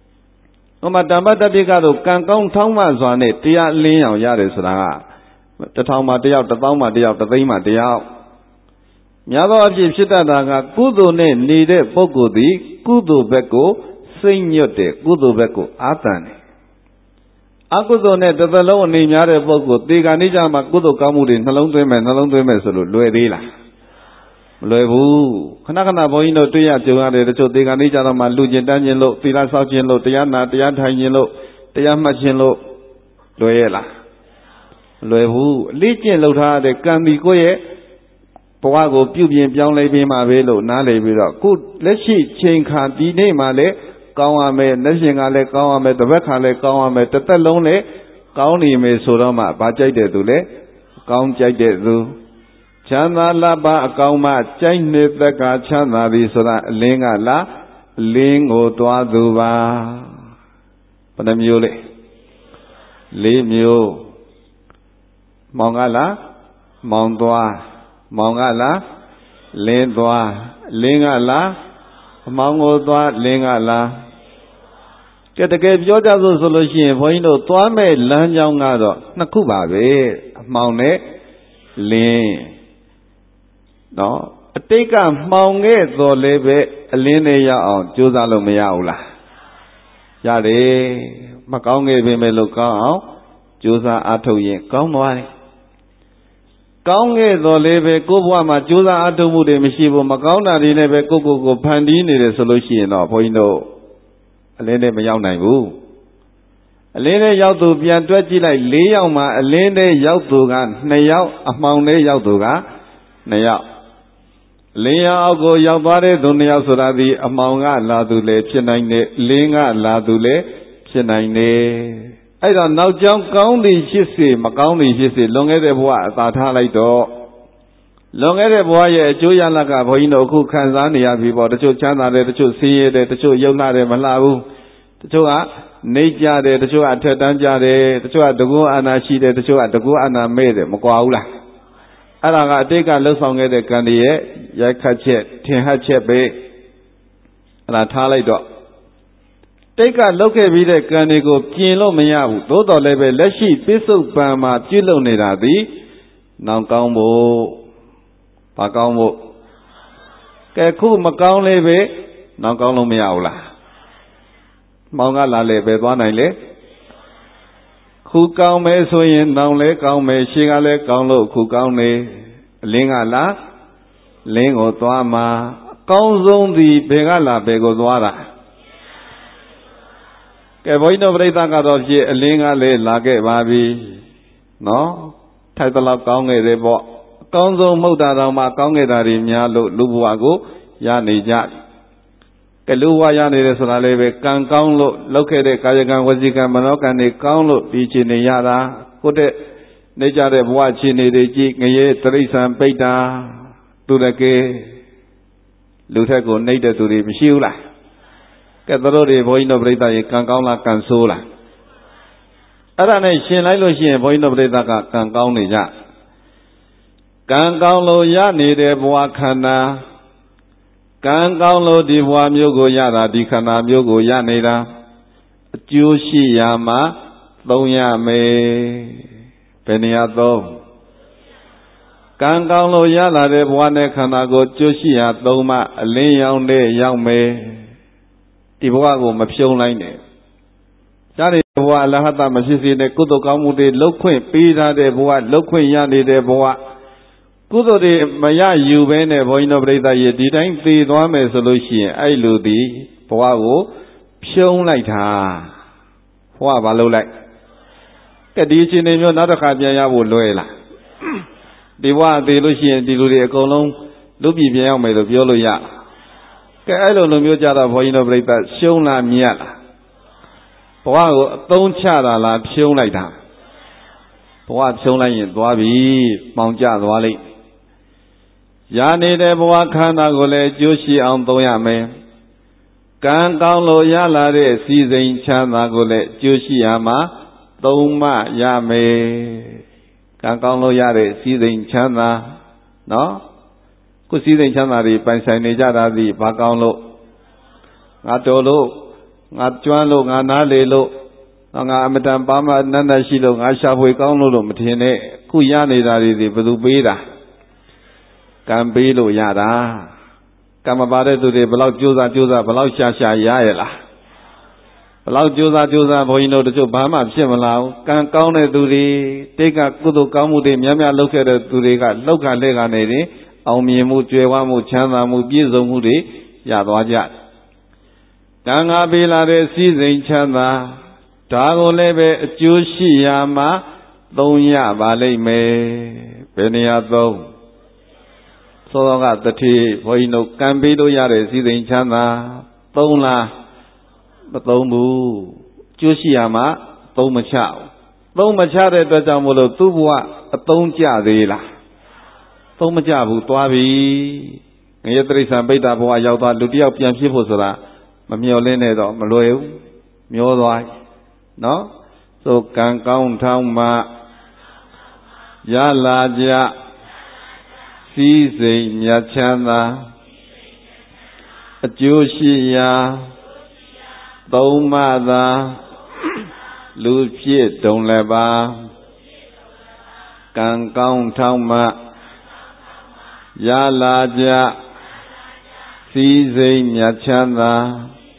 ဟိုမှာဓမ္မတပိကတော့ကံကောင်းထောင်းမှစွာနဲ့တရားအလင်းအောင်ရတယ်ဆိုတာကတစ်ထောင်မှတစ်ယောက်တစ်သောင်းမှတစ်ယောက်တစ်သိန်းမှတစ်ယောက်များသောအဖြစ်ဖြစ်တတ်တာကကုသိုလ်နဲ့နေတဲ့ပုဂ္ဂိုလ်သည်ကုသိုလ်ဘက်ကိုစိတ်ညွတ်တယ်ကုသိုလ်ဘက်ကိုအာသန်တယ်အကုသိုလ်နဲ့တစ်သလုံးအနေများတဲ့ပုဂ္ဂိုလ်ဒီကနေ့ကျမှကုသိုလ်ကောင်းမှုတွေနှလုံးသွင်းမယ်နှလုံးသွင်းမယ်ဆိုလို့လွယ်သေးလားမလွယ်ဘူးခဏခဏဘုန်းကြီးတို့တွေ့ရကြုံရတယ်တချို့ဒီကနေ့ကျတော့မှလူကျင်တန်းခြင်းလို့သီလဆောက်ခြင်းလို့တရားနာတရားထိုင်ခြင်းလို့တရားမှတ်ခြင်းလို့လွယ်ရဲ့လားမလွယ်ဘူးအလေးကျင့်လှုပ်ထားတဲ့ကံဒီကိုယ့်ရဲ့ဘဝကိုပြုပြင်ပြောင်းလဲပေးမှာပဲလို့နားလည်ပြီးတော့ခုလက်ရှိချိန်ခါဒီနေ့မှလည်းကောင်းရမယ်လက်ရှင်ကလည်းကောင်းရမယ်တစ်ဘက်ခါလည်းကောင်းရမယ်တစ်သက်လုံးလည်းကောင်းနေမယ်ဆိုတော့မှဘာကြိုက်တဲ့သူလဲကောင်းကြိုက်တဲ့သူချမ်းသာလဘအကောင်မှကြိုက်နေသက်ကချမ်းသာသည်ဆိုတာအလင်းကလားအလင်းကိုသွားသူပါဘယ်နှမျိုးလဲလေးမျိုးမောင်ကလားမောင်သွားမောင်ကလားလင်းသွားလင်းကလားအမောင်ကိုသွားလင်းကလားကဲတကယ်ပြောကြစို့ဆိုလို့ရှိရင်ဘုန်းကြီးတို့သွားမဲ့လမ်းကြောင်းကတော့နှစ်ခုပါပဲအမောင်နဲ့လင်းနော်အတိတ်ကမှောင်ခဲ့တော်လည်းပဲအလင်းနဲ့ရအောင်ကြိုးစားလို့မရဘူးလားရတယ်မကောင်းခဲ့ပေမဲ့လို့ကောင်းအောင်ကြိုးစားအားထုတ်ရင်ကောင်းသွားတယ်ကောင်းခဲ့တော်လည်းပဲကိုယ့်ဘဝမှာကြိုးစားအားထုတ်မှုတွေမရှိဘူးမကောင်းတာတွေနဲ့ပဲကိုယ့်ကိုယ်ကိုဖန်တီးနေတယ်ဆိုလို့ရှိရင်တော့ဘုန်းကြီးတို့အလင်းနဲ့မရောက်နိုင်ဘူးအလင်းနဲ့ရောက်သူပြန်တွက်ကြည့်လိုက်၄ယောက်မှာအလင်းနဲ့ရောက်သူက၂ယောက်အမှောင်နဲ့ရောက်သူက၂ယောက်လင်းရောအောက်ကိုရောက်သွားတဲ့သူ၂ယောက်ဆိုတာဒီအမှောင်ကလာသူလည်းဖြစ်နိုင်တယ်လင်းကလာသူလည်းဖြစ်နိုင်တယ်အဲ့တော့နောက်ကြောင်းကောင်းသည်ဖြစ်စေမကောင်းသည်ဖြစ်စေလွန်ခဲ့တဲ့ဘဝအသာထားလိုက်တော့လွန်ခဲ့တဲ့ဘဝရဲ့အကျိုးရလဒ်ကဘုန်းကြီးတို့အခုခံစားနေရပြီပေါ့တချို့ချမ်းသာတယ်တချို့ဆင်းရဲတယ်တချို့ယုံနာတယ်မလှဘူးတချို့ကနေကြတယ်တချို့ကအထက်တန်းကြတယ်တချို့ကတကူအာနာရှိတယ်တချို့ကတကူအာနာမဲ့တယ်မကွာဘူးလားအဲ့ဒါကအတိတ်ကလှုပ်ဆောင်ခဲ့တဲ့ကံတွေရဲ့ရိုက်ခတ်ချက်ထင်ဟပ်ချက်ပဲအဲ့ဒါထားလိုက်တော့တိတ်ကလှုပ်ခဲ့ပြီးတဲ့ကံတွေကိုပြင်လို့မရဘူးသို့တော်လည်းပဲလက်ရှိပိစုပန်မှာပြုလုပ်နေတာသည်နောင်ကောင်းဖို့ဘာကောင်းဖို့ကဲခုမကောင်းလေးပဲနောင်ကောင်းလို့မရဘူးလားမောင်ကလာလေပဲသွားနိုင်လေခုကောင်းမယ်ဆိုရင်နောင်လဲကောင်းမယ်ရှေ့ကလည်းကောင်းလို့ခုကောင်းနေအလင်းကလားလင်းကိုသွားမှာအကောင်းဆုံးသည်ဘယ်ကလာဘယ်ကိုသွားတာကဲဘုန်းကြီးတို့ပြိဿကတော့ဖြစ်အလင်းကလည်းလာခဲ့ပါပြီနော်ထိုက်သလောက်ကောင်းခဲ့တယ်ပေါ့အကောင်းဆုံးမဟုတ်တာတော့မှကောင်းခဲ့တာတွေများလို့လူဘဝကိုရနေကြကဲလူဘဝရနေတယ်ဆိုတာလည်းပဲကံကောင်းလို့လောက်ခဲ့တဲ့ကာယကံဝစီကံမနောကံတွေကောင်းလို့ဒီချိန်နေရတာကိုယ့်တဲ့နေကြတဲ့ဘဝချိန်နေတွေကြည့်ငရဲတရိษံပိဋ္ဌာသူတကယ်လူထက်ကိုနှိမ့်တဲ့သူတွေမရှိဘူးလားကဲတို့တွေဘုန်းကြီးတို့ပြိဿရေကံကောင်းလားကံဆိုးလားအဲ့ဒါနဲ့ရှင်လိုက်လို့ရှိရင်ဘုန်းကြီးတို့ပြိဿကကံကောင်းနေကြကံကောင်းလို့ရနေတဲ့ဘဝခန္ဓာကံကောင်းလို့ဒီဘဝမျိုးကိုရတာဒီခန္ဓာမျိုးကိုရနေတာအကျိုးရှိရာမှာသုံးရမယ်ဘယ်နေရာသုံးကံကောင်းလို့ရလာတဲ့ဘဝနဲ့ခန္ဓာကိုကျိုးရှိရာသုံးမှအလင်းရောင်တဲ့ရောက်မယ်ဒီဘဝကိုမဖြုံးလိုက်နဲ့ရှားတဲ့ဘဝအလဟတမဖြစ်စေနဲ့ကုသိုလ်ကောင်းမှုတွေလှုပ်ခွင့်ပေးထားတဲ့ဘဝလှုပ်ခွင့်ရနေတဲ့ဘဝကုသိုလ်တွေမရယူဘဲနဲ့ဘုန်းကြီးတို့ပြိဿရေဒီတိုင်းသေသွားမယ်ဆိုလို့ရှိရင်အဲ့လူဒီဘဝကိုဖြုံးလိုက်တာဘဝဘာလုပ်လိုက်ကဲဒီအချိန်မျိုးနောက်တစ်ခါပြန်ရဖို့လွယ်လားဒီဘဝသေလို့ရှိရင်ဒီလူတွေအကုန်လုံးလူပြည်ပြန်ရောက်မယ်လို့ပြောလို့ရလားကဲအဲ့လိုလိုမျိုးကြတော့ဘုန်းကြီးတို့ပြိဿရှုံးလားမြတ်လားဘဝကိုအသုံးချတာလားဖြုံးလိုက်တာဘဝဖြုံးလိုက်ရင်သွားပြီမှောင်ကျသွားလိမ့်ရနေတဲ့ဘဝခန္ဓာကိုလည်းကျိုးရှိအောင်သုံးရမယ်ကံကောင်းလို့ရလာတဲ့စီစိန်ချမ်းသာကိုလည်းကျိုးရှိရမှာသုံးမှရမယ်ကံကောင်းလို့ရတဲ့စီစိန်ချမ်းသာနော်ခုစီစိန်ချမ်းသာတွေပိုင်ဆိုင်နေကြတာဒီဘာကောင်းလို့ငါတော်လို့ ngã chuan lo ngã ná lệ lo ngã âm đàn ba mà năn năn xí lo ngã sa vui cao lo lo mà thiên này cú ya này ra đi thì bắt đầu bế ra cam bế lo ya ra cam mà ba đấy tụi đấy bao nhiêu ra nhiêu ra bao nhiêu xa xa ya vậy là bao nhiêu ra nhiêu ra bao nhiêu đó cho ba mà xem mà lao càng cao này tụi đấy tất cả cú đồ cao mu đấy miếng miếng lâu cái đó tụi đấy cả lâu cái này cái này đấy ông miếng mu chơi qua mu chăn ra mu bia giống mu đấy ya đó ya càng ngã bế la đấy xí dính chăn ra đó có lẽ về chú sĩ ya mà đông ya ba lấy mê bên nhà đông sau đó cả thì phải nấu canh bì đồ ya để xí dính chăn ra đông là đông bu chú sĩ ya mà đông mà chảo đông mà chảo để cho cháu một lô tu bùa đông chả gì là đông mà chả bu toa bì người ta đi sang bây giờ bùa giàu toa lụt đi học pian phi phô sura mà nhiều lên này đó mà lôi nhiều rồi nó số càng cao thang mà ya la ja si sei nhật chan na chú sĩ ya tâu ma da lưu phiết đồng lệ ba càng cao thang mà ya la ja si sei nhật chan na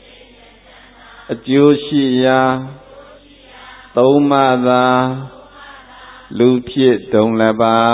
chú sĩ ya tâu ma da lưu phiết đồng lệ ba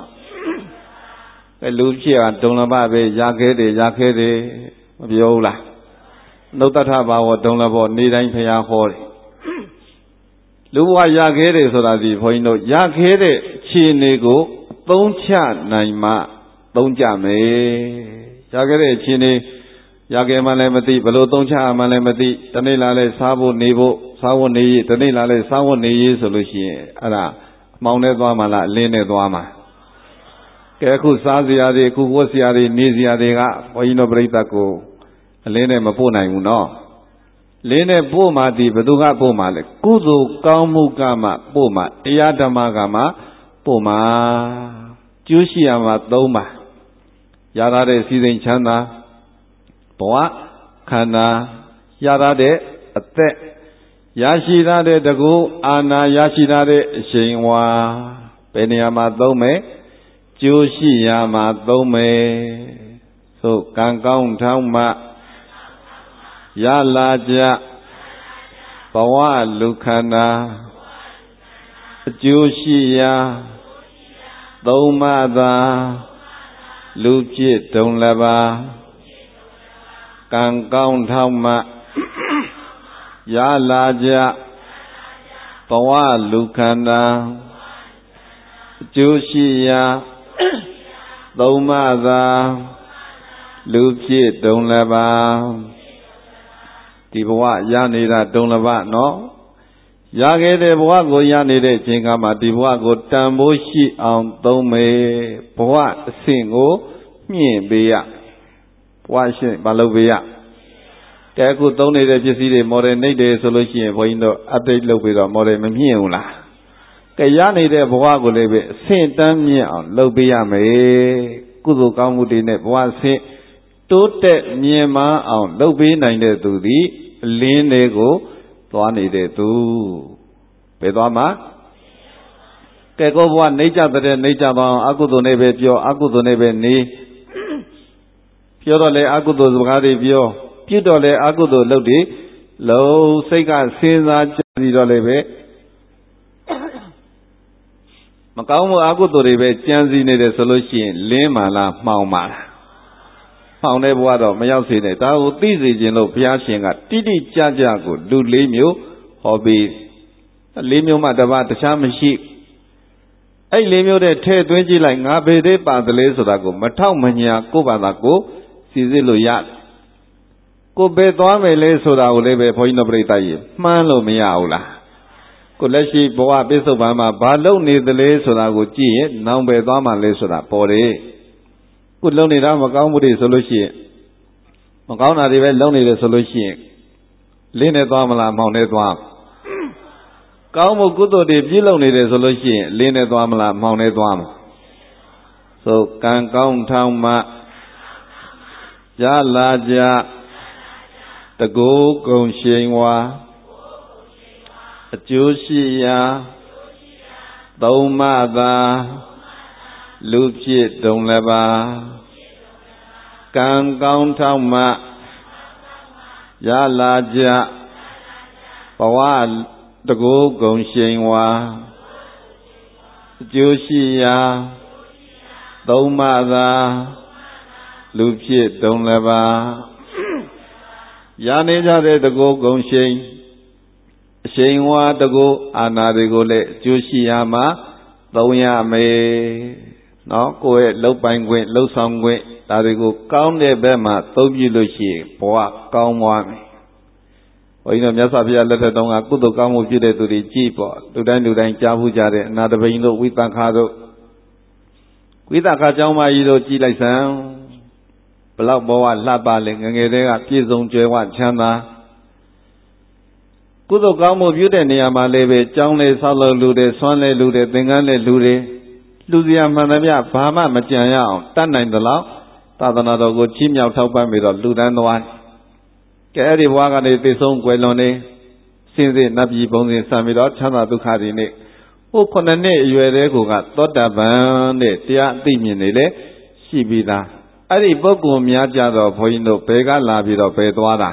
cái lưu phiết đồng lệ ba về giá khế để giá khế để biểu là nấu ta thà bảo đồng lệ ba ni đánh phải ăn khô lưu qua giá khế để số là gì phải nói giá khế để chi này của tông cha này mà tông cha mấy giá khế để chi này giá khế mà lại mất đi bảo tông cha mà lại mất đi cho nên là lại sao bộ ni bộ sao vốn này, thế này là lấy sao vốn này số lúc gì, à là màu này toa mà là lên này toa mà, cái khu sa gì à đi, khu vô gì à đi, ni gì à đi cả, vậy nó bây giờ cô lên này mà bố này muốn nó, lên này bố mà đi, bắt đầu cả bố mà lấy, khu đồ cao mu cả mà bố mà, ya đam mà cả mà bố mà, chú sĩ à mà đâu mà, ya ra đấy xí dân chăn na, bố khăn na, ya ra đấy, ate yashi ra de dagu ana yashi ra de shin wa pe niya ma thong me chú sĩ ya ma thong me so càng cao thang ma ya la ja bawa lukhana chú sĩ ya thong ma da lưu phiết đồng lệ ba càng cao thang ma ya la ja bawa lukhana chú sĩ ya tâu ma da lưu phiết đồng lệ ba thì bawa ya này là đồng lệ ba nó ya cái đấy bawa của ya này đấy chính là mà thì bawa của tam bố sĩ ông tâu mê bawa sinh của miền bì ạ bawa sinh bà lâu bì ạ cái cụ tông này để chỉ để mò để này để solution vậy nó update lâu bây giờ mò để mình hiểu là cái giá này để bỏ qua cái này sinh tâm nhẹ lâu bây giờ mấy cụ đồ cao một tí này bỏ sinh tốt đẹp nhẹ mà ông lâu bây này để tu đi liên này của toán này để tu về toán mà cái cô bỏ này cha để này cha mà aku tu này về bio aku tu này về ni bio đó là aku tu cái gì bio biết đó là ác đồ lâu đi lâu xây cả sinh ra gì đó là về mà cáo một ác đồ thì về chân gì này để solution lên mà là màu mà màu này bỏ đó mấy giáo sư này tao tí gì chuyện đâu phía trên cả tí tí cha cha của đủ lấy miếu họ bị lấy miếu mà đâm vào tất cả mình xí ấy lấy miếu để thế tuyến chỉ lại ngã về để bàn lấy số đó của mà thao mà nhà cô bàn đó của xí gì lôi yết cô bé toa về lấy số đó lấy về phơi nó bơi tay mà lo mấy áo là cô lấy gì bỏ bé số mà mà ba lâu này lấy số đó của chị nào bé toa mà lấy số đó bỏ đi cô lâu này ra mà cao một đi số lối gì mà cao nào đi về lâu này số lối gì lấy này toa mà làm màu này toa cao một cú tôi đi biết lâu này số lối gì lấy này toa mà làm màu này toa so càng cao thang mà ya la ja တကူကုံရှိန်ဝါအကျိုးရှိရာသုံးမသာလူဖြစ်တုံလည်းပါကံကောင်းထောက်မှရလာကြဘဝတကူကုံရှိန်ဝါအကျိုးရှိရာသုံးမသာလူဖြစ်တုံလည်းပါရနေကြတဲ့တကူကုံရှိန်အရှိန်ဝါတကူအာနာတွေကိုလည်းအကျိုးရှိရာမှာသုံးရမယ်နော်ကိုယ့်ရဲ့လှုပ်ပိုင်ခွင့်လှုပ်ဆောင်ခွင့်ဒါတွေကိုကောင်းတဲ့ဘက်မှာသုံးပြလို့ရှိရင်ဘဝကောင်းသွားမယ်ဘုန်းကြီးတို့မြတ်စွာဘုရားလက်ထက်တုန်းကကုသိုလ်ကောင်းမှုပြုတဲ့သူတွေကြည့်ပေါ့လူတိုင်းလူတိုင်းကြားဘူးကြတဲ့အနာတပိန်တို့ဝိသခါတို့ဝိသခါကျောင်းမကြီးတို့ကြည်လိုက်စမ်းဘလောက်ဘဝလှပလဲငငယ်တဲ့ကပြည့်စုံကြွယ်ဝချမ်းသာကုသိုလ်ကောင်းမှုပြုတဲ့နေရာမှာလည်းပဲကျောင်းလေးဆောက်လုပ်လူတွေဆွမ်းလေလူတွေသင်္ကန်းလေလူတွေလူစရာမှန်သမျှဘာမှမကြံရအောင်တတ်နိုင်သလောက်သာသနာတော်ကိုချီးမြှောက်ထောက်ပံ့ပြီးတော့လူတန်းသွားကဲအဲ့ဒီဘဝကနေသိဆုံးကွယ်လွန်နေစင်စစ်နတ်ပြည်ပုံစံဆံပြီးတော့ချမ်းသာဒုက္ခတွေနဲ့ဟိုခုနှစ်နှစ်အရွယ်တဲ့ကိုကသောတာပန်တဲ့တရားအသိမြင်နေလေရှိပြီးသားအဲ့ဒီပုဂ္ဂိုလ်များကြတော့ဘုန်းကြီးတို့ဘယ်ကလာပြီးတော့ဘယ်သွားတာ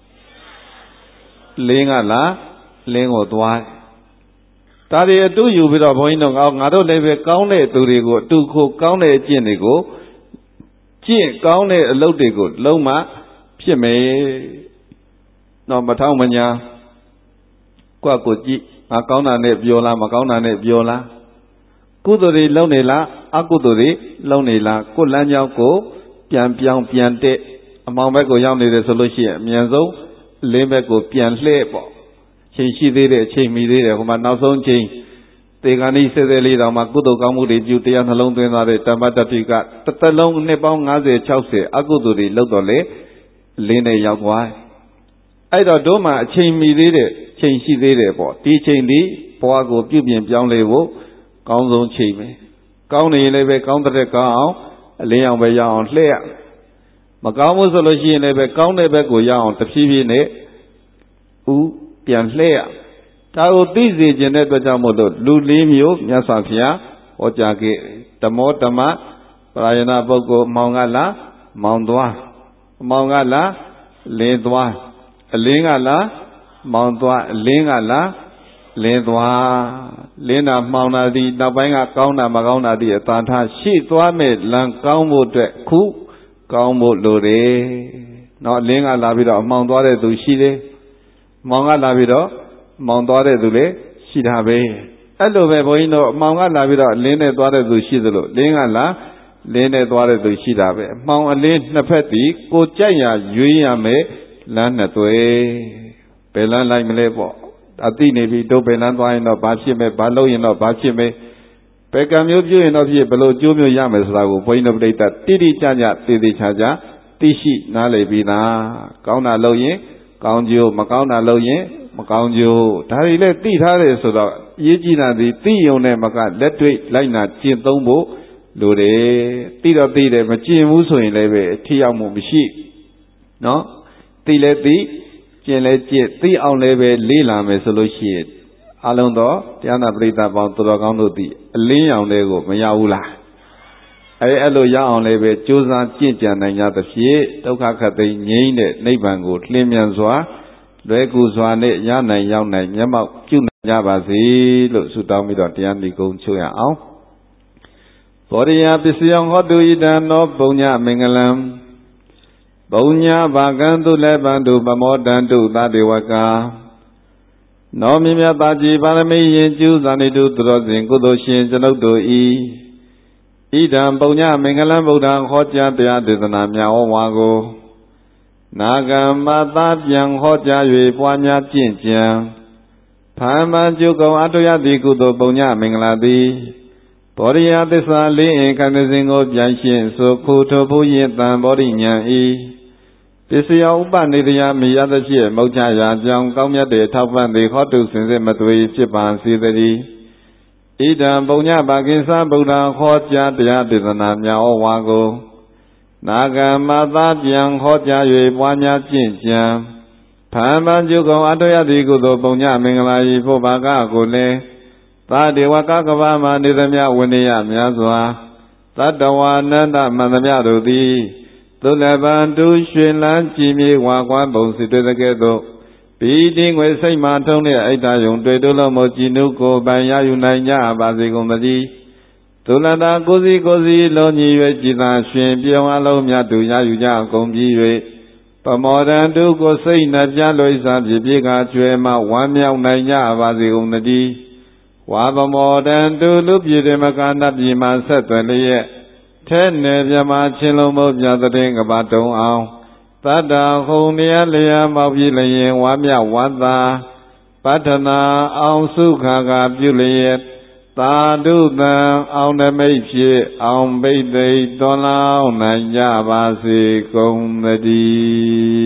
လင်းကလာလင်းကိုသွားဒါတွေအတူယူပြီးတော့ဘုန်းကြီးတို့ငါတို့လည်းပဲကောင်းတဲ့သူတွေကိုအတူခိုကောင်းတဲ့အကျင့်တွေကိုကျင့်ကောင်းတဲ့အလုပ်တွေကိုလုံးမဖြစ်မယ်တော့မထောက်မညာကိုယ့်ကိုကြည့်ငါကောင်းတာနဲ့ပြောလားမကောင်းတာနဲ့ပြောလားကုသိုလ်တွေလုပ်နေလားအကုသိုလ်တွေလုပ်နေလားကိုယ်လမ်းကြောင်းကိုပြန်ပြောင်းပြန်တဲ့အမောင်ဘက်ကိုရောက်နေတယ်ဆိုလို့ရှိရင်အမြန်ဆုံးလင်းဘက်ကိုပြန်လှည့်ပေါ့ချိန်ရှိသေးတယ်ချိန်မီသေးတယ်ဟိုမှာနောက်ဆုံးချိန်သေဂာနိစေသေးလေးတောင်မှကုသိုလ်ကောင်းမှုတွေပြုတရားနှလုံးသွင်းသွားတဲ့တမ္ပတ္တိကတစ်သက်လုံးနှစ်ပေါင်း၅၀ ၆၀အကုသိုလ်တွေလုပ်တော့လေလင်းနဲ့ရောက်သွားအဲ့တော့တို့မှအချိန်မီသေးတဲ့ချိန်ရှိသေးတယ်ပေါ့ဒီချိန်ဒီဘဝကိုပြုပြင်ပြောင်းလဲဖို့ကောင်းဆုံးချိန်ပဲကောင်းနေရင်လည်းပဲကောင်းတဲ့ကောင်းအောင်အလင်းအောင်ပဲရအောင်လှည့်ရမကောင်းဘူးဆိုလို့ရှိရင်လည်းပဲကောင်းတဲ့ဘက်ကိုရအောင်တဖြည်းဖြည်းနဲ့ဥပြန်လှည့်ရဒါကိုသိစေခြင်းတဲ့အတွက်ကြောင့်မို့လို့လူလေးမျိုးမြတ်စွာဘုရားဟောကြားခဲ့ဓမ္မောဓမ္မပရာယနာပုဂ္ဂိုလ်မောင်ကလားမောင်သွားမောင်ကလားလင်းသွားအလင်းကလားမောင်သွားအလင်းကလားလင်းသွားလင်းတာမှောင်တာဒီနောက်ပိုင်းကကောင်းတာမကောင်းတာဒီအသာထားရှိသွားမဲ့လံကောင်းဖို့အတွက်ခုကောင်းဖို့လိုတယ်နော်အလင်းကလာပြီးတော့အမှောင်သွားတဲ့သူရှိတယ်မောင်ကလာပြီးတော့မောင်သွားတဲ့သူလည်းရှိတာပဲအဲ့လိုပဲဘုန်းကြီးတို့အမှောင်ကလာပြီးတော့လင်းနဲ့သွားတဲ့သူရှိသလိုလင်းကလာလင်းနဲ့သွားတဲ့သူရှိတာပဲအမှောင်အလင်းနှစ်ဖက်ဒီကိုကြိုက်ရာရွေးရမယ်လမ်းနှစ်သွဲဘယ်လမ်းလိုက်မလဲပေါ့အသိနေပြီတို့ဘယ်လမ်းသွားရင်တော့ဘာဖြစ်မယ်ဘာလုပ်ရင်တော့ဘာဖြစ်မယ်ဘယ်ကံမျိုးပြုရင်တော့ဖြစ်ဘယ်လိုကျိုးမျိုးရမယ်ဆိုတာကိုဘုန်းကြီးတို့ပြိတ္တတိတိကျကျသေသေးချာချာသိရှိနားလည်ပြီးသားကောင်းတာလုပ်ရင်ကောင်းကျိုးမကောင်းတာလုပ်ရင်မကောင်းကျိုးဒါတွေလည်းသိထားတယ်ဆိုတော့အရေးကြီးတာဒီသိယုံနဲ့မကလက်တွေ့လိုက်နာကျင့်သုံးဖို့လိုတယ်သိတော့သိတယ်မကျင့်ဘူးဆိုရင်လည်းပဲထိရောက်မှုမရှိနော်သိလဲသိကျင့်လဲကျင့်သိအောင်လည်းပဲလေးလာမယ်ဆိုလို့ရှိရင်အလုံးတော့တရားနာပရိသတ်ပေါင်းသူတော်ကောင်းတို့သည်အလင်းရောင်တွေကိုမရဘူးလားအဲအဲ့လိုရအောင်လည်းပဲကြိုးစားကြင့်ကြံနိုင်ကြသဖြင့်ဒုက္ခခတ်သိမ်းငြိမ်းတဲ့နိဗ္ဗာန်ကိုလင်းမြန်စွာလွယ်ကူစွာနဲ့ရနိုင်ရောက်နိုင်မျက်မှောက်ပြုနိုင်ကြပါစေလို့ဆုတောင်းပြီးတော့တရားနိဂုံးချုပ်ရအောင်ဘောရိယပစ္စယံဟောတုဣဒံသောပုံညမင်္ဂလံပုံညဘာကံတုလည်းပံတုပမောတံတုသတေဝကာနောမြမြတာကြည်ပါရမီရင်ကျူးဇာနိတုသူတော်စဉ်ကုသိုလ်ရှင်ကျွန်ုပ်တို့ဤဣဒံပုံညမင်္ဂလံဗုဒ္ဓံဟောကြားတရားဒေသနာများဟောဝါကိုနာဂံမသာပြန်ဟောကြား၍ပွားများကျင့်ကြံဖာမန်ကျုပ်ကောင်အတုယတိကုသိုလ်ပုံညမင်္ဂလာသည်ဘောရိယသစ္စာလေးအင်ခန္ဓာစဉ်ကိုပြန်ရှင်းဆိုခုထိုဘုရင်တံဘောရိညာဤပစ္စယဥပနေတယမိယသဖြင့်မုတ်ချရာကြောင်းကောင်းမြတ်တဲ့ထောက်ပံ့သည်ဟောတုစင်စစ်မသွေဖြစ်ပါစေတည်းဣဒံပုံညပါကိစ္စဗုဒ္ဓဟောကြားတရားဒေသနာများဩဝါကိုနာဂမသာပြန်ဟောကြား၍ပွားများကျင့်ကြံဖဖန်ပန်ကျုကုံအတောယတိကုသိုလ်ပုံညမင်္ဂလာဤဖို့ဘာကကိုလည်းသာဒေဝကကဘာမနေသမျှဝိနည်းများစွာသတ္တဝါနန္တမန္တမြတို့သည်သုလပံတူရွှင်လန်းကြည်မြေဝါကွမ်းပုံစီတွေ့တဲ့ကဲ့သို့ပီတိငွေစိတ်မှထုံးတဲ့အိတ်တယုံတွေ့တို့လို့မကြည်နုကိုပိုင်ရယူနိုင်ကြပါစေကုန်သတည်းသုလတာကိုစီကိုစီလုံးညီ၍ကြည်သာရွှင်ပြောင်းအလုံးမြတ်တူရယူကြကုန်ပြီး၍ပမောဒံတုကိုစိတ်နှပြလွိစားပြည့်ပြည့်ကကျွဲမှဝမ်းမြောက်နိုင်ကြပါစေကုန်သတည်းဝါပမောဒံတုလူပြည်ဓမ္မကနပြည်မှာဆက်သွယ်လျက်ထဲနယ်ပြမချင်းလုံးမုတ်ပြတဲ့ကဘာတုံအောင်သတ္တဟုံလျက်လျက်မောက်ပြီးလျင်ဝါမြဝတ်သာပတ္ထနာအောင်စုခါကပြုလျက်သာဓုတံအောင်နမိတ်ဖြစ်အောင်ဘိသိက်သွန်လောင်းနိုင်ကြပါစေကုန်သတည်း